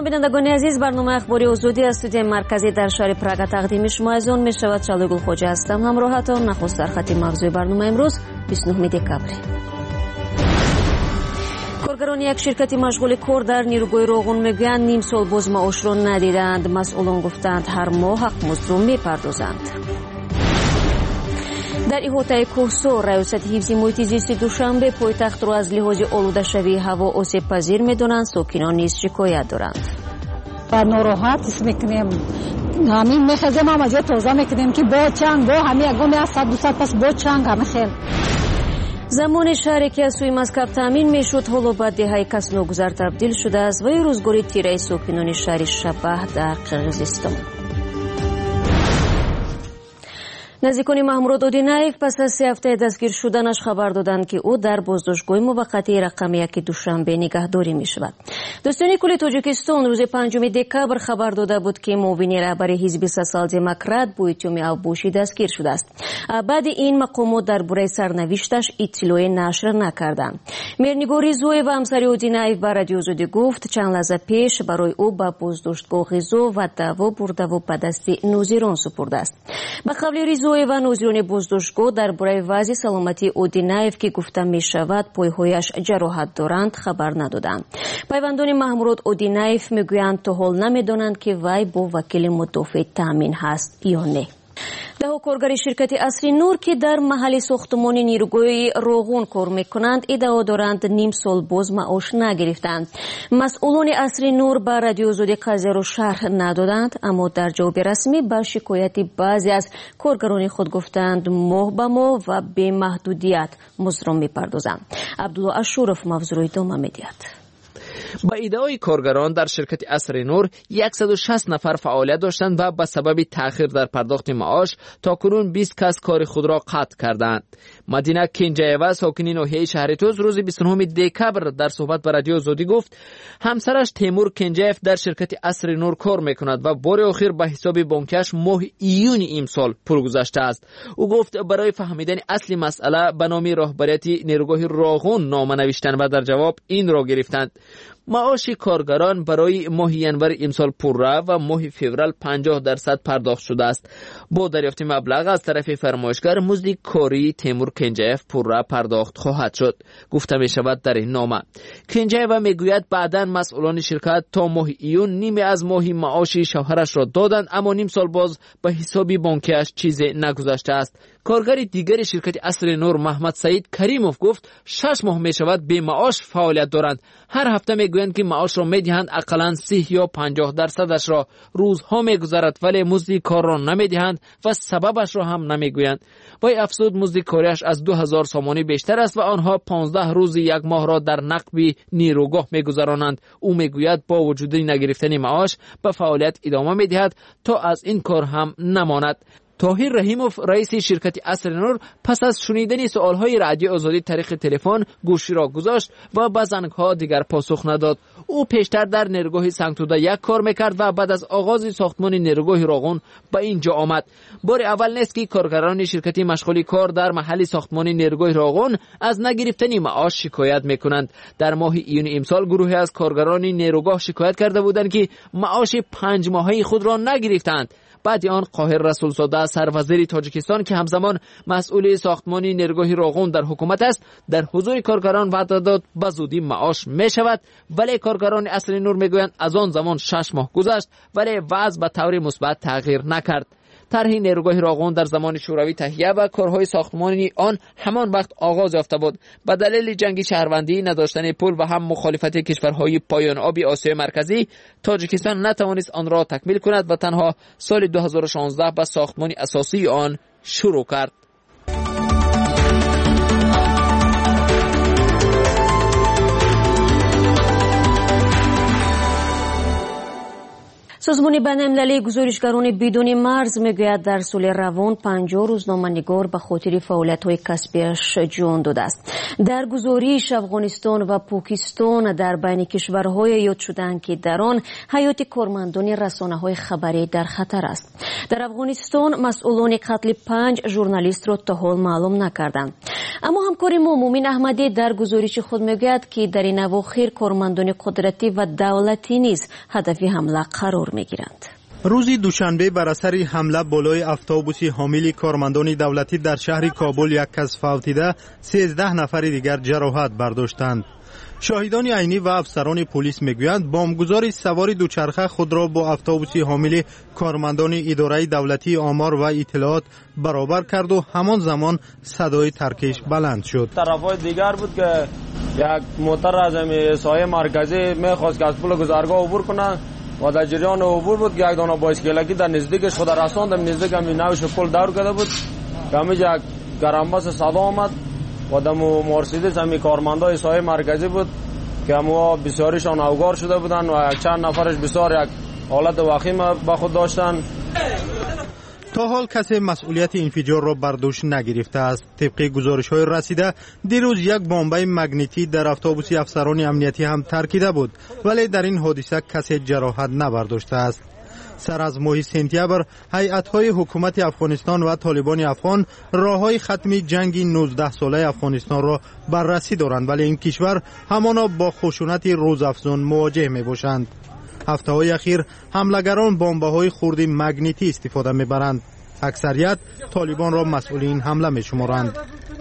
بینندگان عزیز، برنامه اخباری آزادی از استودیوی مرکزی در شهر پراگ تقدیم شما از آن میشود. شعله گل خواجه هستم. همراهتان. نخست در خط موضوع برنامه امروز 29 دکبر. کارگران یک شرکت مشغول کار در نیروگاه روغن میگویند نیم سال باز معاش را ندیدند. مسئولان گفتند هر ماه حق مزد را میپردازند. در احاطه کوهسار ریاست حفظ محیط زیست دوشنبه پایتخت را از لحاظ آلوده شوی هوا آسیب پذیر میدانند. ساکنان نیز شکایت دارند. و ناراحت میکنیم. همین میخزیم هم از تازه میکنیم که با چنگ با همین اگه می 100-200 پس با چنگ همه خیل. زمان شهری که از سوی مسکب تامین میشد حالا به دهه کسنوگذار تبدیل شده است و روزگاری تیره ساکنان شهر شبه در قرقیزستان. نزدیکان محمود اودینایف پس از 3 هفته دستگیر شدنش خبر دادند که او در بازداشتگاه موقتی رقم 1 دوشنبه نگهداری می شود. دوستان کل تاجیکستان روز 5 دکبر خبر داده بود که معاون رهبر حزب سوسیال دموکرات بویتومی اوبوشی دستگیر شده است. بعد این مقامات درباره سرنوشتش اطلاعی نشر نکردند. میرنگاری زوی و همسر اودینایف به رادیو آزادی گفت چند لحظه پیش برای او به بازداشتگاه غذا و دوا برده و به دست نوزیران سپرده است. به قول زوی و نوزیران بازداشتگاه درباره وضع سلامتی اودینایف که گفته می شود پایهایش جراحت دارند خبر ندادند. پیوندان محمود اودینایف میگویند تا حال نمیدانند که وی با وکیل مدافع تامین هست یا نه. ده کارگر شرکت اصری نور که در محل ساختمان نیروگاه روغن کار میکنند ادعا دارند نیم سال باز معاش نگرفتند. مسئولان اصری نور به رادیو آزادی قضیه را شرح ندادند، اما در جواب رسمی به شکایت بعضی از کارگران خود گفتند ماه به ماه و به محدودیت مزد را میپردازند. عبدالله اشورف موضوع ادامه میدهد. با ادعای کارگران در شرکت اصری نور 160 نفر فعالیت داشتند و به سبب تأخیر در پرداخت معاش تاکنون 20 کس کار خود را قطع کردند. مدینه کنجایوا ساکن ناحیه شهرتوز روز 29 دکبر در صحبت با رادیو آزادی گفت همسرش تیمور کنجایف در شرکت اصری نور کار میکند و بار آخر به حساب بانکیش ماه ایون امسال پول گذاشته است. او گفت برای فهمیدن اصل مسئله به نام رهبریت نیروگاه روغن نامه نوشتند و در جواب این را گرفتند. معاش کارگران برای ماه ینور امسال پرره و ماه فوریه 50% پرداخت شده است. با دریافت مبلغ از طرف فرمایشگر مزد کاری تیمور کنجایف پرره پرداخت خواهد شد. گفته می شود در این نامه. کنجایف میگوید بعداً مسئولان شرکت تا ماه ایون نیمه از ماه معاش شوهرش را دادند، اما نیم سال باز به حساب بانکیش چیزی نگذاشته است. کارگر دیگر شرکت اصری نور محمد سعید کریموف گفت 6 ماه می شود به معاش فعالیت دارند. هر هفته میگویند که معاش را میدهند، اقلا 30 یا 50% را روزها میگذرد ولی مزد کار را نمیدهند و سببش را هم نمیگویند. وی افزود مزد کاریش از 2000 سامانی بیشتر است و آنها 15 روز یک ماه را در نقب نیروگاه میگذرانند. او میگوید با وجود نگرفتن معاش به فعالیت ادامه میدهد تا از این کار هم نماند. طاهر رحیموف رئیس شرکت اصری نور پس از شنیدن سوالهای رادیو آزادی طریق تلفن گوشی را گذاشت و به زنگ‌ها دیگر پاسخ نداد. او پیشتر در نیروگاه سنگتوده 1 کار میکرد و بعد از آغاز ساختمان نیروگاه روغن به اینجا آمد. بار اول نیست که کارگران شرکتی مشغول کار در محل ساختمان نیروگاه روغن از نگرفتن معاش شکایت میکنند. در ماه ایون امسال گروهی از کارگران نیروگاه شکایت کرده بودند که معاش 5 ماهه خود را نگرفتند. بعد آن قاهر رسولزاده سروزیر تاجیکستان که همزمان مسئول ساختمان نیروگاه روغن در حکومت است در حضور کارگران وعده داد به زودی معاش می شود، ولی کارگران اصلی نور میگویند از آن زمان 6 ماه گذشت ولی وضع به طور مثبت تغییر نکرد. طرح نیروگاه روغن در زمان شوروی تهیه و کارهای ساختمانی آن همان وقت آغاز یافته بود. به دلیل جنگ شهروندی، نداشتن پول و هم مخالفت کشورهای پایان آبی آسیای مرکزی، تاجیکستان نتوانست آن را تکمیل کند و تنها سال 2016 به ساختمان اساسی آن شروع کرد. سازمان بین‌المللی گزارشگران بدون مرز میگوید در سال روان 50 روزنامه‌نگار به خاطر فعالیت‌های کسبیش جان داده است. در گزارش افغانستان و پاکستان در بین کشورهای یاد شدند که در آن حیات کارمندان رسانه‌های خبری در خطر است. در افغانستان مسئولان قتل 5 ژورنالیست را تا حال معلوم نکردند. اما همکار ما مومن احمدی در گزارش خود میگوید که در این اواخر کارمندان قدرتی و دولتی نیز هدف حمله قرار میگیرند. روز دوشنبه بر اثر حمله بالای اتوبوس حامل کارمندان دولتی در شهر کابل یک کس فوتیده، 13 نفر دیگر جراحت برداشتند. شاهدان عینی و افسران پلیس میگویند بمبگذار سوار دوچرخه خود را با اتوبوس حامل کارمندان اداره دولتی آمار و اطلاعات برابر کرد و همان زمان صدای ترکش بلند شد. طرفای دیگر بود که یک موتر از سایه مرکزی میخواست که از پل گذرگاه عبور کنه و در جریان عبور بود که یک دانه بایسکلکی در نزدیکش خود رساندم. نزدیک همی نوش پل دور کرده بود که همی یک گرمبس صدا آمد و در مرسیدس همی کارمندای سایه مرکزی بود که همو بسیاریشان اوگار شده بودن و چند نفرش بسیار یک حالت وخیم به خود داشتن. تا حال کسی مسئولیت انفجار را بر دوش نگرفته است. طبق گزارش‌های رسیده دیروز یک بمب مگنیتی در اتوبوس افسران امنیتی هم ترکیده بود، ولی در این حادثه کسی جراحت نبرداشته است. سر از ماه سپتامبر هیئت‌های حکومت افغانستان و طالبان افغان راه‌های ختم جنگ 19 ساله افغانستان را بررسی دارند، ولی این کشور همانا با خشونت روزافزون مواجه می‌باشند. هفته‌های اخیر حملگران بمب‌های خرد مگنیتی استفاده می‌برند. اکثریت طالبان را مسئول این حمله می‌شمارند.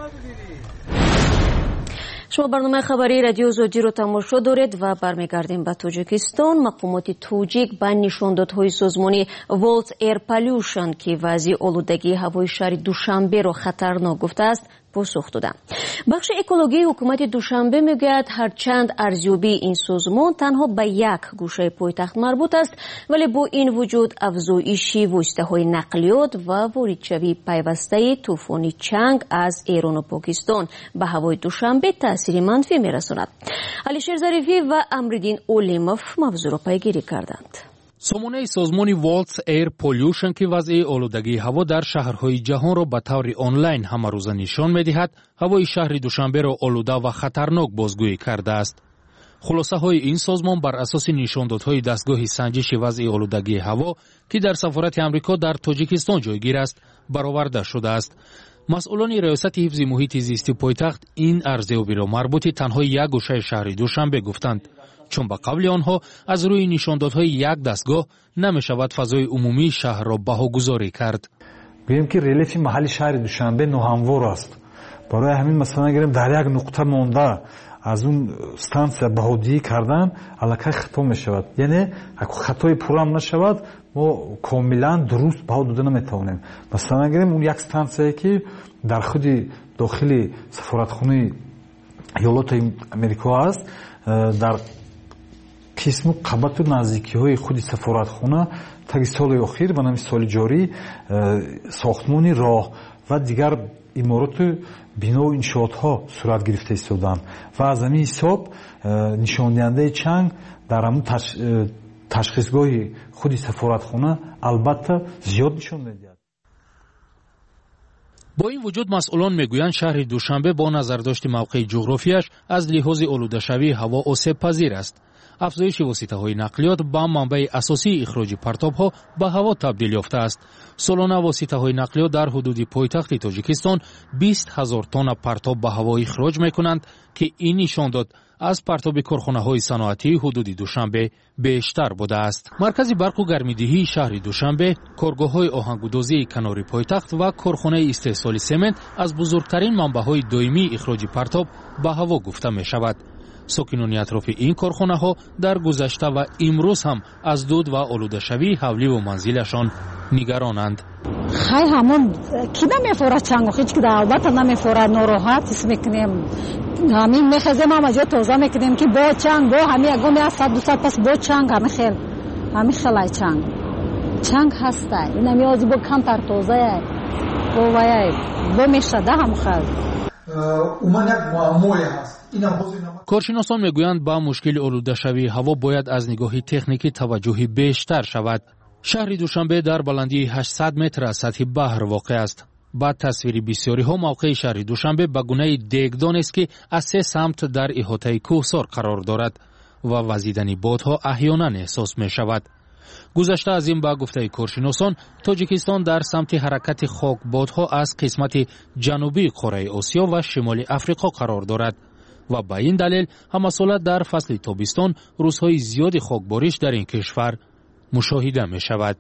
شما برنامه خبری رادیو زوجی رو تماشا دارید و برمیگردیم به تاجیکستان. مقامات توجیک به نشاندادهای سازمانی ولت ایر پالیوشن که وضع آلودگی هوای شهر دوشنبه را خطرناک گفته است پاسخ دادند. بخش اکولوژی حکومت دوشنبه میگوید هرچند ارزیابی این سازمان تنها به یک گوشه پایتخت مربوط است، ولی با این وجود افزایش واسطه‌های نقلیات و واردشوی پیوسته طوفان چنگ از ایران و پاکستان به هوای دوشنبه تاثیر منفی میرساند. علیشیر ظریفی و امرالدین اولیموف موضوع را پیگیری کردند. سامانه سازمان والتس ایر پولیوشن که وضع آلودگی هوا در شهرهای جهان را به طور آنلاین همه روزه نشان می‌دهد، هوای شهر دوشنبه را آلوده و خطرناک بازگویی کرده است. خلاصه های این سازمان بر اساس نشاندادهای دستگاه سنجش وضع آلودگی هوا که در سفارت آمریکا در تاجیکستان جایگیر است برآورده شده است. مسئولان ریاست حفظ محیط زیستی پایتخت این ارزیابی را مربوط تنها یک گوشه شهر دوشنبه گفتند، چون به قبل آنها از روی نشاندادهای یک دستگاه نمی‌شود فضای عمومی شهر را بهاگذاری کرد. بگیم که ریلیف محلی شهر دوشنبه ناهموار است. برای همین مثلا گریم در یک نقطه مانده از اون ستانسیا بهادی کردن الکی خطا می‌شود. یعنی خطای پورم نشود ما کاملا درست بها داده نمی‌توانیم. مثلا گریم اون یک ستانسیه که در خود داخل سفارتخانه ایالات آمریکا است، در قسم قبط و نزدیکی های خود سفارتخانه تا سال اخیر و نمی سال جاری ساختمان راه و دیگر امارات بنا و انشاءات ها صورت گرفته ایستادند و از همین حساب نشان دهنده چنگ در همون تشخیصگاه خود سفارتخانه البته زیاد نشان می‌دهد. با این وجود مسئولان میگویند شهر دوشنبه با نظرداشت موقع جغرافیاش از لحاظ آلوده‌شوی هوا آسیب پذیر است. افزایش واسطه‌های نقلیات با منبع اساسی اخراج پرتاب‌ها به هوا تبدیل یافته است. سالانه واسطه‌های نقلیات در حدود پایتخت تاجیکستان 20,000 تن پرتاب به هوا اخراج می‌کنند که این نشان داد از پرتاب کارخانه‌های صنعتی حدود دوشنبه بیشتر بوده است. مرکز برق و گرمیدهی شهر دوشنبه، کارگاه‌های آهنگودازی کنار پایتخت و کارخانه استحصال سمنت از بزرگترین منبع‌های دائمی اخراج پرتاب به هوا گفته می‌شود. ساکنان اطراف این کارخانه ها در گذشته و امروز هم از دود و آلوده‌شوی حولی و منزلشان نگرانند. خیلی همون کی نمیفوره چنگ و هیچ که البته نمیفوره ناراحت است میکنیم. همین میخزیم هم از توزه میکنیم که با چنگ با همین اگه از 100-200 پس با چنگ همین خیلی چنگ هسته این همیازی با کم تر توزه با میشده هم خیلی کارشناسان میگویند با مشکل آلوده‌شوی هوا باید از نگاه تکنیکی توجهی بیشتر شود. شهر دوشنبه در بلندی 800 متر از سطح بحر واقع است. با تصویر بسیاری ها موقع شهر دوشنبه به گونه دیگدان است که از 3 سمت در احاطه کوهسار قرار دارد و وزیدن بادها احیانا احساس می شود. گذشته از این با گفته کارشناسان تاجیکستان در سمت حرکت خاکبادها از قسمت جنوبی قاره آسیا و شمال افریقا قرار دارد و به این دلیل همسالت در فصل تابستان روزهای زیادی خاکباریش در این کشور مشاهده می شود.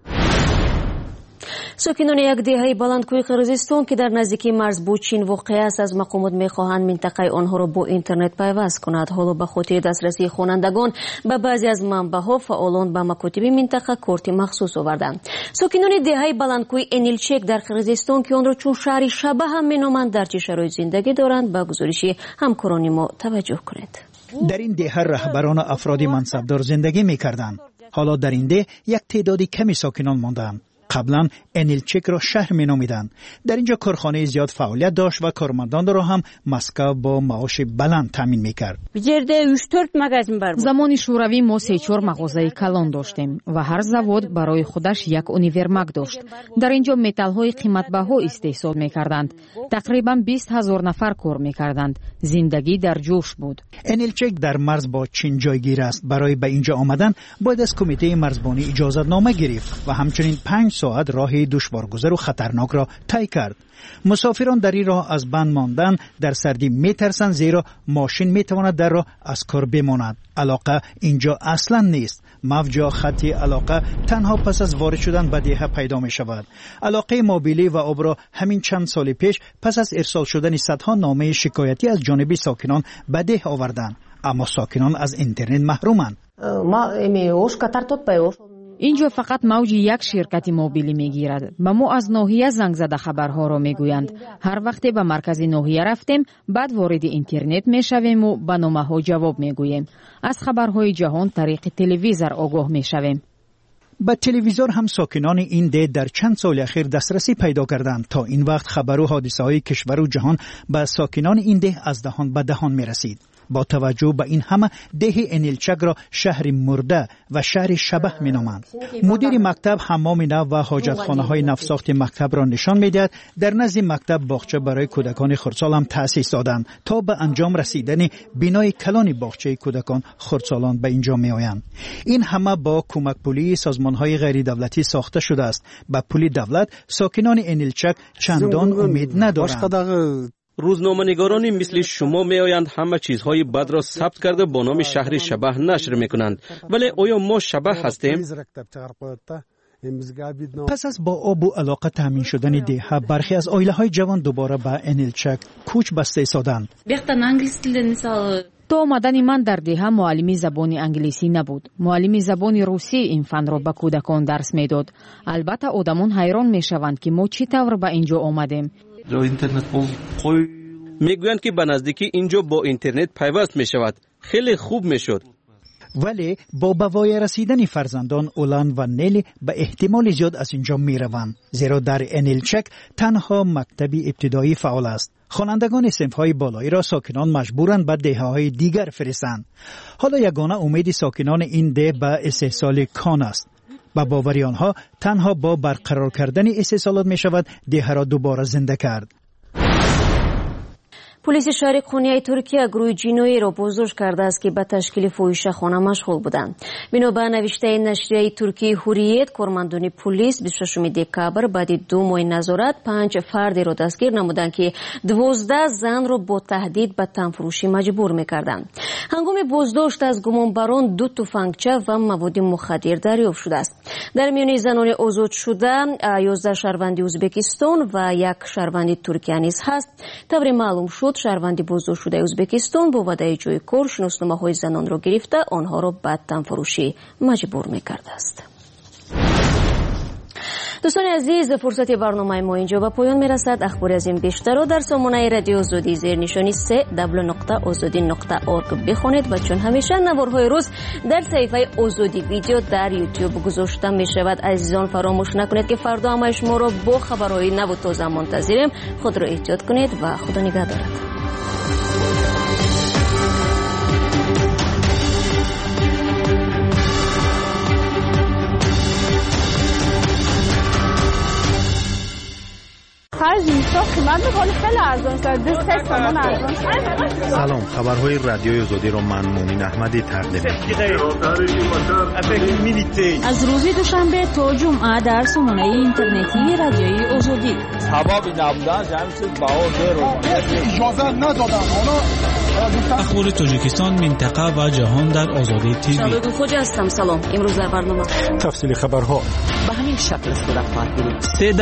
ساکنان یک دهه بلندکوی قرقیزستان که در نزدیکی مرز با چین واقع است از مقامات می‌خواهند منطقه آنها را با اینترنت پیوست کند. حالا به خاطر دسترسی خوانندگان به بعضی از منبع‌ها فعالان به مکاتب منطقه کارت مخصوص آوردند. ساکنان دهه بلندکوی انیلچک در قرقیزستان که آن را چون شهر شبه هم می‌نامند در چه شرایط زندگی دارند به گزارش همکاران ما توجه کنید. در این دهه رهبران و افراد منصبدار زندگی می‌کردند. حالا در این ده یک تعدادی کمی ساکنان ماندند. قبلا انیلچک را شهر می نامیدند. در اینجا کارخانه زیاد فعالیت داشت و کارمندان را هم مسکو با معاش بلند تامین می کرد. زمان شوروی ما 3-4 مغازه کلان داشتیم و هر زواد برای خودش یک اونیورماگ داشت. در اینجا متال های قیمت‌بها استحصال می کردند. تقریبا 20,000 نفر کار می کردند. زندگی در جوش بود. انیلچک در مرز با چین جایگیر است. برای به اینجا آمدن باید از کمیته مرزبانی اجازه‌نامه گرفت و همچنین 5 ساعت راه دشوارگذر و خطرناک را طی کرد. مسافران در این راه از بند ماندن در سردی میترسند زیرا ماشین میتواند در راه از کار بماند. علاقه اینجا اصلا نیست. موج خطی علاقه تنها پس از وارد شدن به دهه پیدا می شود. علاقه موبیلی و آب را همین چند سال پیش پس از ارسال شدن صدها نامه شکایتی از جانب ساکنان به ده آوردند. اما ساکنان از اینترنت محرومند. اینجا فقط موج یک شرکت موبیلی میگیرد. به ما از ناحیه زنگ زده خبرها را میگویند. هر وقت به مرکز ناحیه رفتیم بعد وارد اینترنت میشویم و به نامه ها جواب میگوییم. از خبرهای جهان طریق تلویزیون آگاه میشویم. به تلویزیون هم ساکنان این ده در چند سال اخیر دسترسی پیدا کردند. تا این وقت خبر و حادثه های کشور و جهان به ساکنان این ده از دهان به دهان میرسید. با توجه به این همه ده انیلچک را شهر مرده و شهر شبه می نامند. مدیر مکتب حمام نو و حاجتخانه های نوساخت مکتب را نشان می دهد. در نزد مکتب باغچه برای کودکان خردسال هم تأسیس دادند تا به انجام رسیدن بینای کلان باغچه کودکان خردسالان به اینجا می آیند. این همه با کمک پولی سازمان های غیر دولتی ساخته شده است. به پول دولت ساکنان انیلچک چندان امید ندارند. روزنامه‌نگارانی مثل شما میآیند همه چیزهای بد را ثبت کرده با نام شهر شبه نشر میکنند. ولی آیا ما شبه هستیم؟ پس از با آب و علاقه تامین شدن دهه برخی از عائله‌های جوان دوباره به انیلچک کوچ بسته ایستادند. تا آمدن من در دهه معلم زبان انگلیسی نبود. معلم زبان روسی این فن را به کودکان درس میداد. البته آدمان حیران میشوند که ما چی طور به اینجا آمدیم. میگویند که به نزدیکی اینجا با اینترنت پیوست می شود. خیلی خوب می شد. ولی با بوای رسیدن فرزندان اولان و نیل به احتمال زیاد از اینجا می روند. زیرا در انیلچک تنها مکتبی ابتدایی فعال است. خوانندگان صنف‌های بالایی را ساکنان مجبورند به دهه‌های دیگر فرستند. حالا یگانه امید ساکنان این ده به استحصال کان است. با باوری آنها تنها با برقرار کردن استحصالات می شود دهه را دوباره زنده کرد. پلیس شهر قونیه ترکیه گروه جنایی را بازداشت کرده است که به تشکیل فاحشه‌خانه مشغول بودند. بنا به نوشته نشریه ترکیه هوریت، کارمندان پلیس 26 دکامبر بعد 2 ماه نظارت 5 فرد را دستگیر نمودند که 12 زن را با تهدید به تنفروشی مجبور می‌کردند. هنگام بازداشت از گمانبران 2 تفنگچه و مواد مخدر دریافت شده است. در میان زنان آزاد شده 11 شهروند ازبکستان و 1 شهروند ترکیه نیز هست. طور معلوم شد شهروند بازداشت شده ازبکستان با وعده جای کار شناسنامه‌های زنان را گرفته آنها را به تنفروشی مجبور می‌کرده است. دوستان عزیز، فرصت برنامه ما اینجا به پایان میرسد. اخباری از این بیشتر را در سامانه رادیو آزادی زیر نشانی www.azadi.org بخوانید و چون همیشه نوارهای روز در صفحه آزادی ویدیو در یوتیوب گذاشته می شود. عزیزان فراموش نکنید که فردا همه شما را با خبرهای نو و تازه منتظریم. خود را احتیاط کنید و خدا نگهدارد. سلام، خبرهای رادیوی آزادی را من مومین احمدی تقدیم می‌کنم. از روز دوشنبه تا جمعه در سامانه اینترنتی رادیوی آزادی. اخبار تاجیکستان، منطقه و جهان در آزادی تیوی. شباب خوش هستم. سلام. امروز در برنامه تفصیل خبرها به همین شکل است در خواهد بود.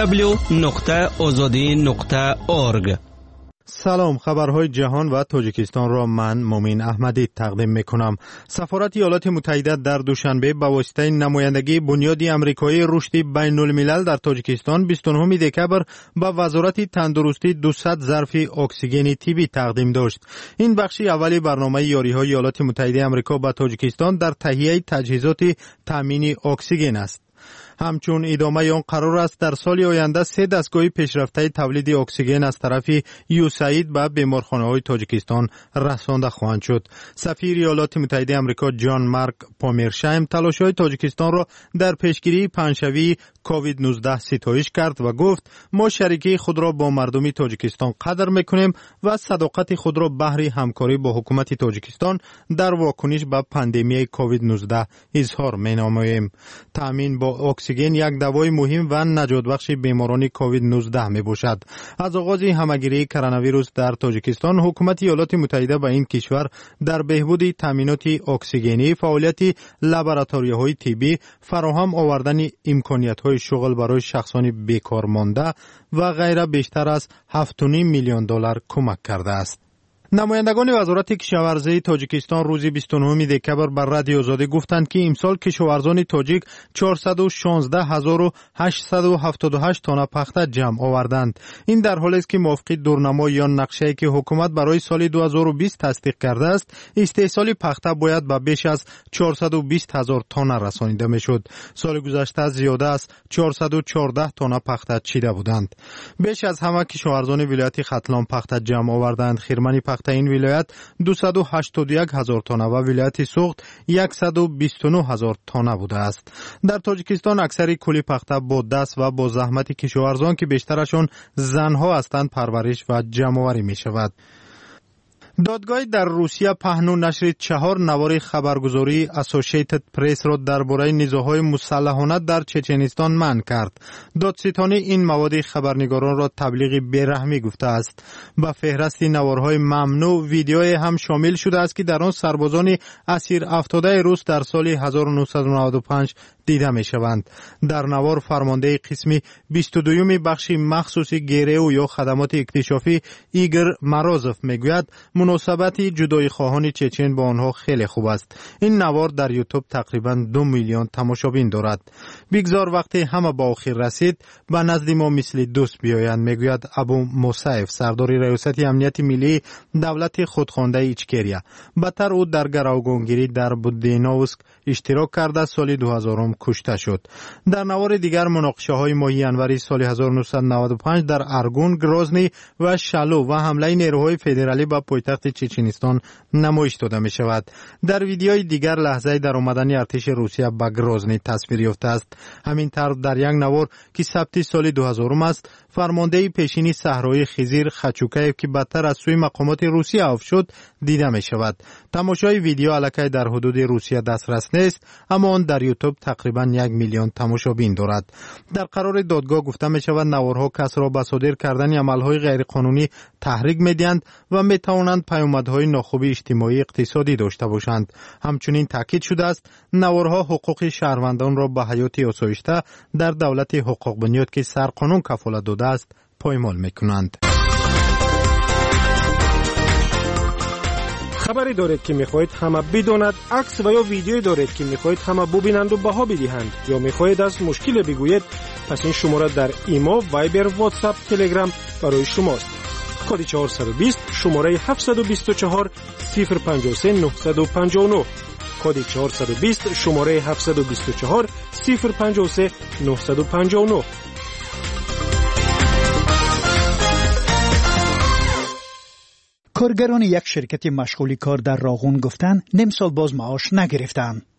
www.azadi.org. سلام، خبرهای جهان و تاجیکستان را من مومین احمدی تقدیم میکنم. سفارت ایالات متحده در دوشنبه با واسطه نمایندگی بنیاد آمریکایی رشد بین الملل در تاجیکستان 29 دکبر با وزارت تندرستی 200 ظرف اکسیژن طبی تقدیم داشت. این بخشی اولی برنامه یاری‌های ایالات متحده آمریکا با تاجیکستان در تهیه تجهیزات تامین اکسیژن است. همچون ادامه آن قرار است در سال آینده 3 دستگاه پیشرفته تولید اکسیژن از طرف یوساید به بیمارخانه‌های تاجیکستان رسانده خواهند شد. سفیر ایالات متحده آمریکا جان مارک پامیرشایم تلاش‌های تاجیکستان را در پیشگیری پنجشنبه کووید 19 ستایش کرد و گفت ما شریکی خود را با مردم تاجیکستان قدر می‌کنیم و صداقت خود را بهر همکاری با حکومت تاجیکستان در واکنش به پاندمی کووید 19 اظهار می‌نماییم. تامین با اکسیژن یک دوای مهم و نجات بخش بیماران کووید 19 می باشد. از آغاز همهگیری کرونا ویروس در تاجیکستان، حکومت ایالات متحده به این کشور در بهبود تامینات اکسیژنی، فعالیت لابراتواری‌های طبی، فراهم آوردن امکانیت‌های شغل برای شخصان بیکار مانده و غیره بیشتر از 7.5 میلیون دلار کمک کرده است. نمایندگان وزارت کشاورزی تاجیکستان روز 29 دکبر بر رادیو آزادی گفتند که امسال کشاورزان تاجیک 416,878 تن پخته جمع آوردند. این در حالی است که موافق دورنما یا نقشه‌ای که حکومت برای سال 2020 تصدیق کرده است، استحصال پخته باید به بیش از 420,000 تن رسانیده میشد. سال گذشته زیاده از 414 تن پخته چیده بودند. بیش از همه کشاورزان ولایت ختلان پخته جمع آوردند. خرمنی پخته این ولایت 281,000 تن و ولایت سوخت 129,000 تن بوده است. در تاجیکستان اکثر کلی پخته با دست و با زحمت کشاورزان که بیشترشون زنها هستند پرورش و جمع‌آوری می شود. دادگاه در روسیه پهن و نشر 4 نوار خبرگزاری اسوسییتد پرس را درباره نزاع‌های مسلحانه در چچنستان منع کرد. دادستانی این مواد خبرنگاران را تبلیغ بیرحمی گفته است. به فهرست نوارهای ممنوع ویدیوی هم شامل شده است که در آن سربازان اسیر افتاده روس در سال 1995 دیده می شوند. در نوار فرمانده قسم 22 بخش مخصوص گیرو یا خدمات اکتشافی ایگور مرازوف می گوید مناسبت جدای خواهان چچن با آنها خیلی خوب است. این نوار در یوتیوب تقریبا 2 میلیون تماشابین دارد. بگذار وقتی همه با آخر رسید به نزد ما مثل دوست بیایند، می گوید ابو موسیف سردار ریاست امنیت ملی دولت خودخوانده ایچکریا. بدتر او در گروگانگیری در بودینوسک اشتراک کرده سال 2000 کشته شد. در نوار دیگر مناقشه های ماهی انوری سال 1995 در ارگون، گروزنی و شالو و حمله نیروهای فدرالی به پایتخت چچنستان نمایش داده می شود. در ویدیوی دیگر لحظه در آمدن ارتش روسیه به گروزنی تصویر یافته است. همین طرز در یک نوار که ثبت سال 2000 است، فرمانده پیشینی صحرای خزیر خچوکایف که بدتر از سوی مقامات روسیه آف شد دیده می شود. تماشای ویدیو الکی در حدود روسیه دسترس نیست، اما آن در یوتیوب تقریبا 1 میلیون تماشابین دارد. در قرار دادگاه گفته می شود نوارها کس را به صادر کردن عملهای غیرقانونی تحریک می دهند و می توانند پیامدهای ناخوب اجتماعی اقتصادی داشته باشند. همچنین تاکید شده است نوارها حقوق شهروندان را به حیات آسایشته در دولت حقوق بنیاد که سرقانون کفالت داده است پایمال می کنند. خبری دارید که میخواهید همه بداند، عکس و یا ویدیویی دارید که میخواهید همه ببینند و بها بدهند، یا میخواهید از مشکل بگویید، پس این شماره در ایما، وایبر، واتساپ، تلگرام برای شماست. کد 420 شماره 724 053 959. کد 420 شماره 724 053 959. کارگران یک شرکت مشغولی کار در راغون گفتند نیم سال باز معاش نگرفتند.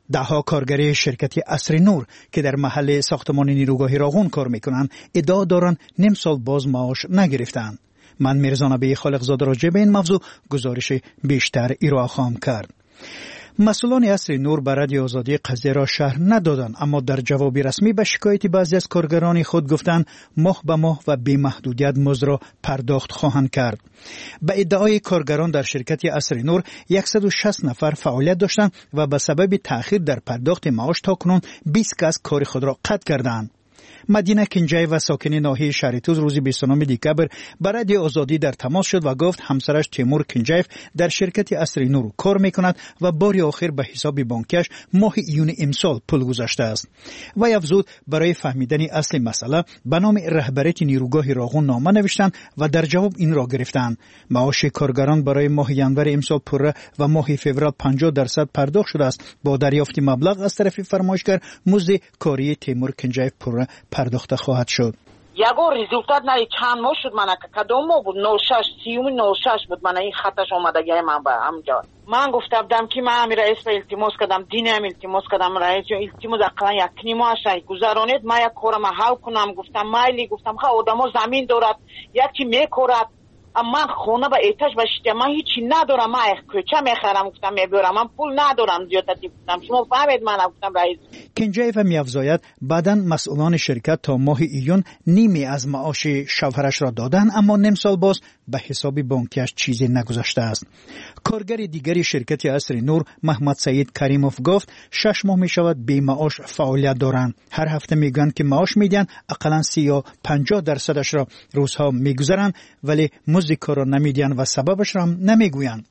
دهها کارگر شرکت عصر نور که در محل ساختمان نیروگاه راغون کار میکنند ادعا دارند نیم سال باز معاش نگرفتند. من میرزا نبی خالقزاده راجع به این موضوع گزارش بیشتر ارائه خواهم کرد. مسئولان عصر نور به رادیو آزادی قضیه را شرح ندادند، اما در جواب رسمی به شکایت بعضی از کارگران خود گفتند ماه به ماه و بی محدودیت مزد را پرداخت خواهند کرد. به ادعای کارگران در شرکت عصر نور 160 نفر فعالیت داشتند و به سبب تأخیر در پرداخت معاش تاکنون 20 کس کار خود را قطع کردند. مدینه کنجای و ساکن ناحیه شهرتوز روز 29 دکبر با رادیو آزادی در تماس شد و گفت همسرش تیمور کنجایف در شرکت عصر نور کار میکند و بار آخر به حساب بانکیش ماه ایون امسال پول گذاشته است. وی افزود برای فهمیدن اصل مسئله به نام رهبریت نیروگاه راغون نامه نوشتند و در جواب این را گرفتند. معاش کارگران برای ماه ینور امسال پره و ماه فوریه 50% پرداخت شده است. با دریافت مبلغ از طرف فرمایشگر مزد کاری تیمور کنجایف پره پرداخته خواهد شد. یگو ریزولتات نه چند ماه شد من کدوم ماه بود 06 بود من این خطش اومدگی من به همجا من گفتم که من امیر رئیس التماس کردم دین التماس کردم رئیس التماس اقلا یک نیمه شای گذرانید ما یک کارم حل کنم. گفتم مایلی گفتم خا آدمو زمین دارد یکی میکورد من خونه به ایتاش باشید من هیچی ندارم من کوچه میخرم گفتم میبرم من پول ندارم زیادتی گفتم شما فهمید من گفتم رئیس کنجایف میافزاید بعداً مسئولان شرکت تا ماه ایون نیمی از معاش شوهرش را دادن اما نیم سال باز به حساب بانکیش چیزی نگذاشته است. کارگر دیگری شرکت عصر نور محمد سعید کریموف گفت 6 ماه می شود بی معاش فعالیت دارند. هر هفته میگن که معاش میدن اقلا 30 یا 50% را روزها میگذارند ولی مزد کار را نمیدن و سببش را هم نمیگویند.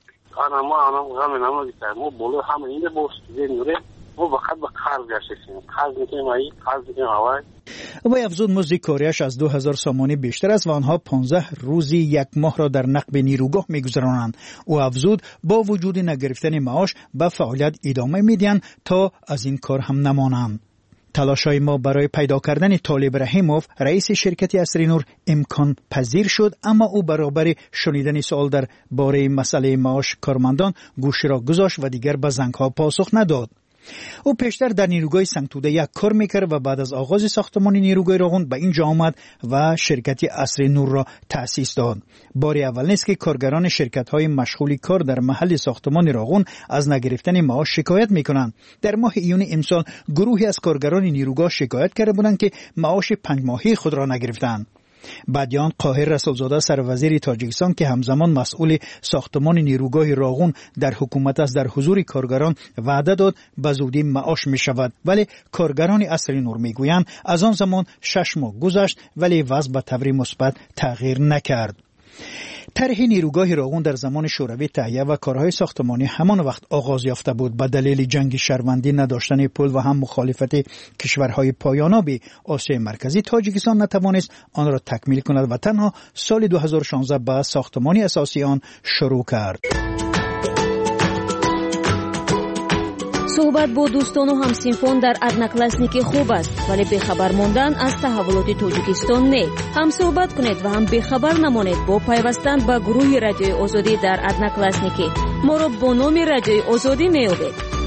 ما بولو همه اینه نوره ما فقط به قرض گشتیم قرض میکنیم وی افزود مزد کاریش از 2000 سامانی بیشتر است و آنها 15 روزی یک ماه را در نقب نیروگاه میگذرانند. او افزود با وجود نگرفتن معاش به فعالیت ادامه میدن تا از این کار هم نمانند. تلاشای ما برای پیدا کردن طالب رحیموف رئیس شرکت عصر نور امکان پذیر شد اما او برابر شنیدن سوال در باره مسئله معاش کارمندان گوش را گذاشت و دیگر به زنگ‌ها پاسخ نداد. او پیشتر در نیروگاه سنگتوده یک کار میکرد و بعد از آغاز ساختمان نیروگاه راغون به اینجا آمد و شرکت عصر نور را تأسیس داد. بار اول نیست که کارگران شرکت‌های مشغول کار در محل ساختمان راغون از نگرفتن معاش شکایت میکنند. در ماه ایون امسال گروهی از کارگران نیروگاه شکایت کرده بودند که معاش 5 ماهه خود را نگرفتند. بعدیان قاهر رسولزاده سروزیر تاجیکستان که همزمان مسئول ساختمان نیروگاه راغون در حکومت است در حضور کارگران وعده داد به زودی معاش می شود ولی کارگران عصر نور می گویند از آن زمان 6 ماه گذشت ولی وضع به طور مثبت تغییر نکرد. طرح نیروگاه راغون در زمان شوروی تهیه و کارهای ساختمانی همان وقت آغاز یافته بود. به دلیل جنگ شهروندی نداشتن پول و هم مخالفت کشورهای پایاناب آسیای مرکزی تاجیکستان نتوانست آن را تکمیل کند و تنها سال 2016 به ساختمانی اساسی آن شروع کرد. صحبت با دوستان و همسینفان در ادناکلاسنیکی خوب است ولی بخبر ماندن از تحولات تاجیکستان نه. هم صحبت کنید و هم بخبر نمانید با پیوستن به گروه رادیوی آزادی در ادناکلاسنیکی. ما را با نام رادیوی آزادی میابید.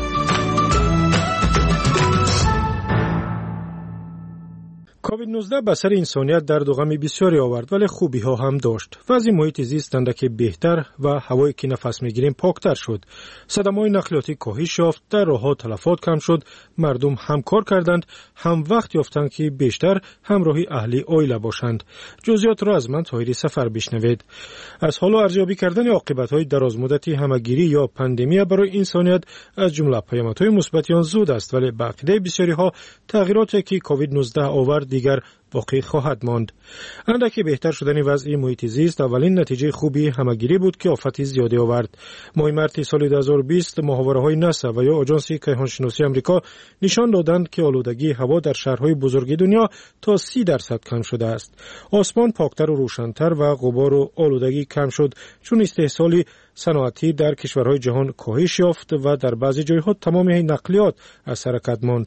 کووید 19 به سر انسانیت درد و غم بسیاری آورد ولی خوبی ها هم داشت. وضع محیط زیست اندکی بهتر و هوایی که نفس میگیریم پاکتر شد. صدمه‌های نقلیاتی کاهش یافت، در راه‌ها تلفات کم شد، مردم هم کار کردند، هم وقت یافتند که بیشتر همراهی اهل عائله باشند. جزئیات را از من طاهری سفر بشنوید. از حالا ارزیابی کردن عاقبت‌های درازمدتی همه‌گیری یا پاندمی برای انسانیت از جمله پیامدهای مثبت آن زود است ولی به عقیده بسیاری‌ها تغییراتی که کووید 19 آورد دیگر باقی خواهد ماند. اندکی بهتر شدن وضع محیط زیست اولین نتیجه خوبی همه‌گیری بود که آفت زیادی آورد. ماه مارس سال 2020 ماهواره‌های ناسا و یا آژانس کیهانشناسی آمریکا نشان دادند که آلودگی هوا در شهرهای بزرگ دنیا تا 30% کم شده است. آسمان پاکتر و روشن‌تر و غبار و آلودگی کم شد چون استحصال صنعتی در کشورهای جهان کاهش یافت و در بعضی جایها تمام نقلیات از حرکت ماند.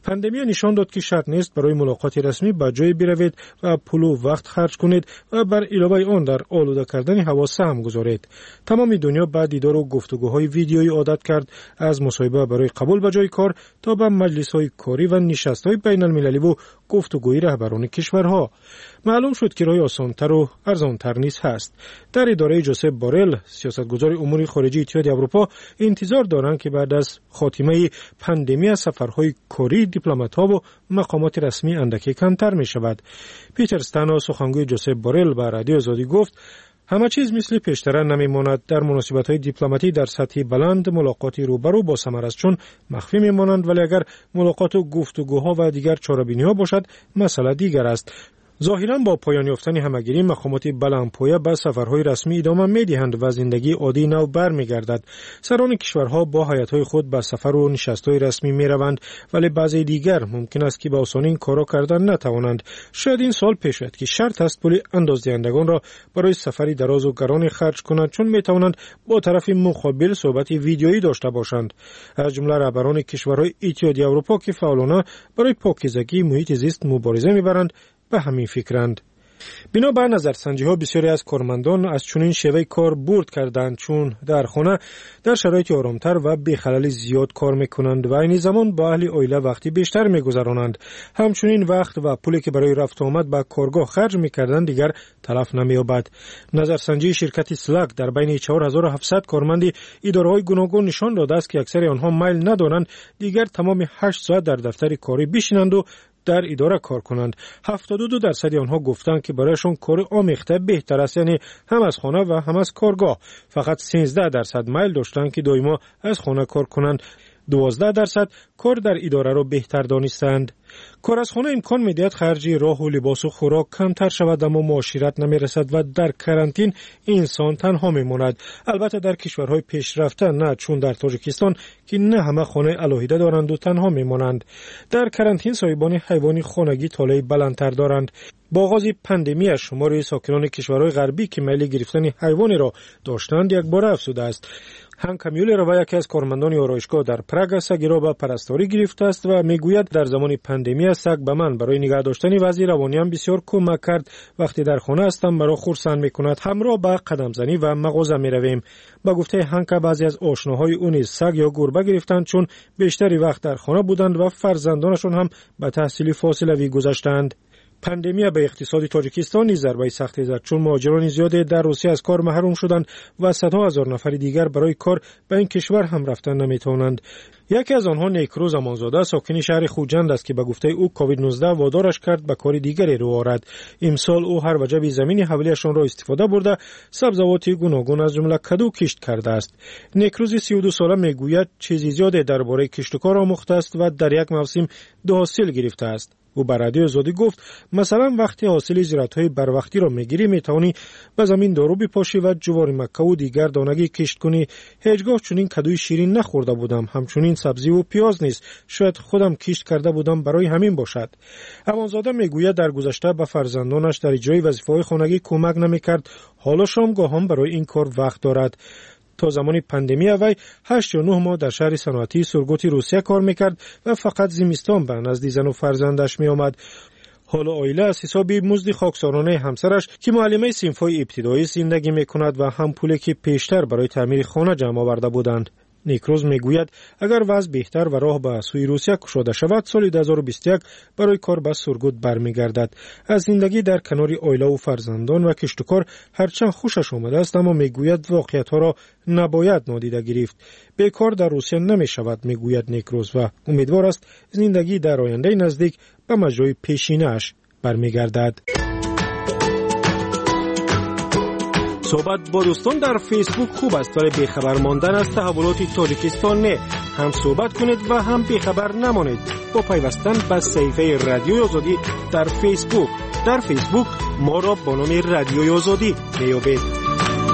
پاندمی نشان داد که شرط نیست برای ملاقات رسمی به جای بروید و پول و وقت خرج کنید و بر علاوه آن در آلوده کردن هوا سهم گذارید. تمام دنیا بعد دیدار و گفتگوهای ویدیویی عادت کرد، از مصاحبه برای قبول به جای کار تا به مجلس‌های کاری و نشست‌های بین‌المللی و گفتگوی رهبران کشورها. معلوم شد که راه آسان‌تر و ارزان‌تر نیز هست. در اداره جوزپ بورل، سیاستگزار امور خارجه اتحادیه اروپا، انتظار دارند که بعد از خاتمه پاندمی سفرهای کاری دیپلمات‌ها و مقامات رسمی اندکی کمتر می‌شود. پیتر استانو، سخنگوی جوزپ بورل، به رادیو آزادی گفت همه چیز مثل پیشتر نمیماند. در مناسبت‌های دیپلماتی در سطح بلند ملاقاتی روبرو با ثمر است، چون مخفی میمانند، ولی اگر ملاقات و گفتگوها و دیگر چاره‌بینی‌ها باشد مسئله دیگر است. ظاهراً با پایان یافتن همگیری مقامات بلندپایه به سفرهای رسمی ادامه می‌دهند و زندگی عادی نو برمیگردد. سران کشورها با هیئت‌های خود به سفر و نشست‌های رسمی می‌روند، ولی بعضی دیگر ممکن است که به آسانی این کارا کردن نتوانند. شاید این سال پیش آید که شرط است پول اندازدهندگان را برای سفری دراز و گران خرج کنند، چون می‌توانند با طرف مقابل صحبت ویدیویی داشته باشند. از جمله رهبران کشورهای اتحادیه اروپا که فعالانه برای پاکیزگی محیط زیست مبارزه می‌برند به همین فکرند. بنابر نظرسنجی‌ها بسیاری از کارمندان از چنین شیوه کار برد کردند، چون در خانه در شرایط آرامتر و بی خلل زیاد کار میکنند و این زمان با اهل عائله وقتی بیشتر میگذرانند. همچنین وقت و پولی که برای رفت و آمد به کارگاه خرج میکردند دیگر تلف نمییابد. نظرسنجی شرکت سلاک در بین 4700 کارمند اداره‌های گوناگون نشان داده است که اکثر آنها میل ندارند دیگر تمام 8 ساعت در دفتر کاری بشینند و در اداره کار کنند. 72% آنها گفتند که برایشان کار آمیخته بهتر است، یعنی هم از خانه و هم از کارگاه. فقط 13% میل داشتند که دائما از خانه کار کنند. 12% کار در اداره را بهتر دانستند. کار از خانه امکان می‌دهد خرج راه و لباس و خوراک کمتر شود، اما معاشرت نمی‌رسد و در کرانتین انسان تنها می‌ماند. البته در کشورهای پیشرفته نه، چون در تاجیکستان که نه همه خانه علاهیده دارند و تنها می‌مانند. در کرانتین صاحبان حیوان خانگی طالع بلندتر دارند. با آغاز پاندمی شمار ساکنان کشورهای غربی که میل گرفتن حیوانی را داشتند یک بار افزوده است. هانکا میولر، یکی از کارمندان آرایشگاه در پراگ، سگی را به پرستاری گرفته است و میگوید در زمان پاندمی سگ به من برای نگه داشتن وضع روانیم بسیار کمک کرد. وقتی در خانه هستم مرا خرسند میکند، همراه به قدم زنی و مغازه میرویم. با گفته هانکا بعضی از آشناهای او نیز سگ یا گربه گرفتند، چون بیشتری وقت در خانه بودند و فرزندانشان هم به تحصیل فاصله‌ای گذاشتند. پاندمی به اقتصاد تاجیکستان نیز ضربه سختی زد، چون مهاجران زیادی در روسیه از کار محروم شدند و صدها هزار نفر دیگر برای کار به این کشور هم رفتن نمیتوانند. یکی از آنها نیکروز امانزاده ساکن شهر خوجند است که به گفته او کووید 19 وادارش کرد به کار دیگری رو آورد. امسال او هر وجب زمین حولیشان را استفاده برده سبزوات گوناگون از جمله کدو کشت کرده است. نیکروز 32 ساله میگوید چیزی زیادی درباره کشت و کار آموخته است و در یک موسم 2 حاصل گرفته است. او به رادیو آزادی گفت مثلا وقتی حاصل زراعت‌های بروقتی را میگیری میتوانی به زمین دارو بپاشی و جوار مکه و دیگر دانگی کشت کنی. هیچگاه چنین کدوی شیرین نخورده بودم، همچنین سبزی و پیاز نیست. شاید خودم کشت کرده بودم، برای همین باشد. امانزاده میگوید در گذشته به فرزندانش در اجرای وظیفه‌های خانگی کمک نمیکرد، حالا شامگاه هم برای این کار وقت دارد. تا زمان پاندمی وی 8 یا 9 ماه در شهر صنعتی سورگوت روسیه کار میکرد و فقط زمستان به نزد زن و فرزندش میآمد. حالا عائله از حساب مزد خاکسارانه همسرش که معلمه صنف‌های ابتدایی زندگی میکند و هم پولی که پیشتر برای تعمیر خانه جمع آورده بودند. نیکروز میگوید اگر وضع بهتر و راه به سوی روسیه گشوده شود سال 2021 برای کار به سورگوت برمیگردد. از زندگی در کنار عائله و فرزندان و کشت و کار هرچند خوشش آمده است، اما میگوید واقعیت‌ها را نباید نادیده گرفت. بیکار در روسیه نمیشود میگوید نیکروز و امیدوار است زندگی در آینده نزدیک به مجرای پیشینه‌اش برمیگردد. صحبت با دوستان در فیسبوک خوب است، ولی بیخبر ماندن از تحولات تاجیکستان نه. هم صحبت کنید و هم بیخبر نمانید با پیوستن به صفحه رادیوی آزادی در فیسبوک. در فیسبوک ما را با نام رادیوی آزادی میابید.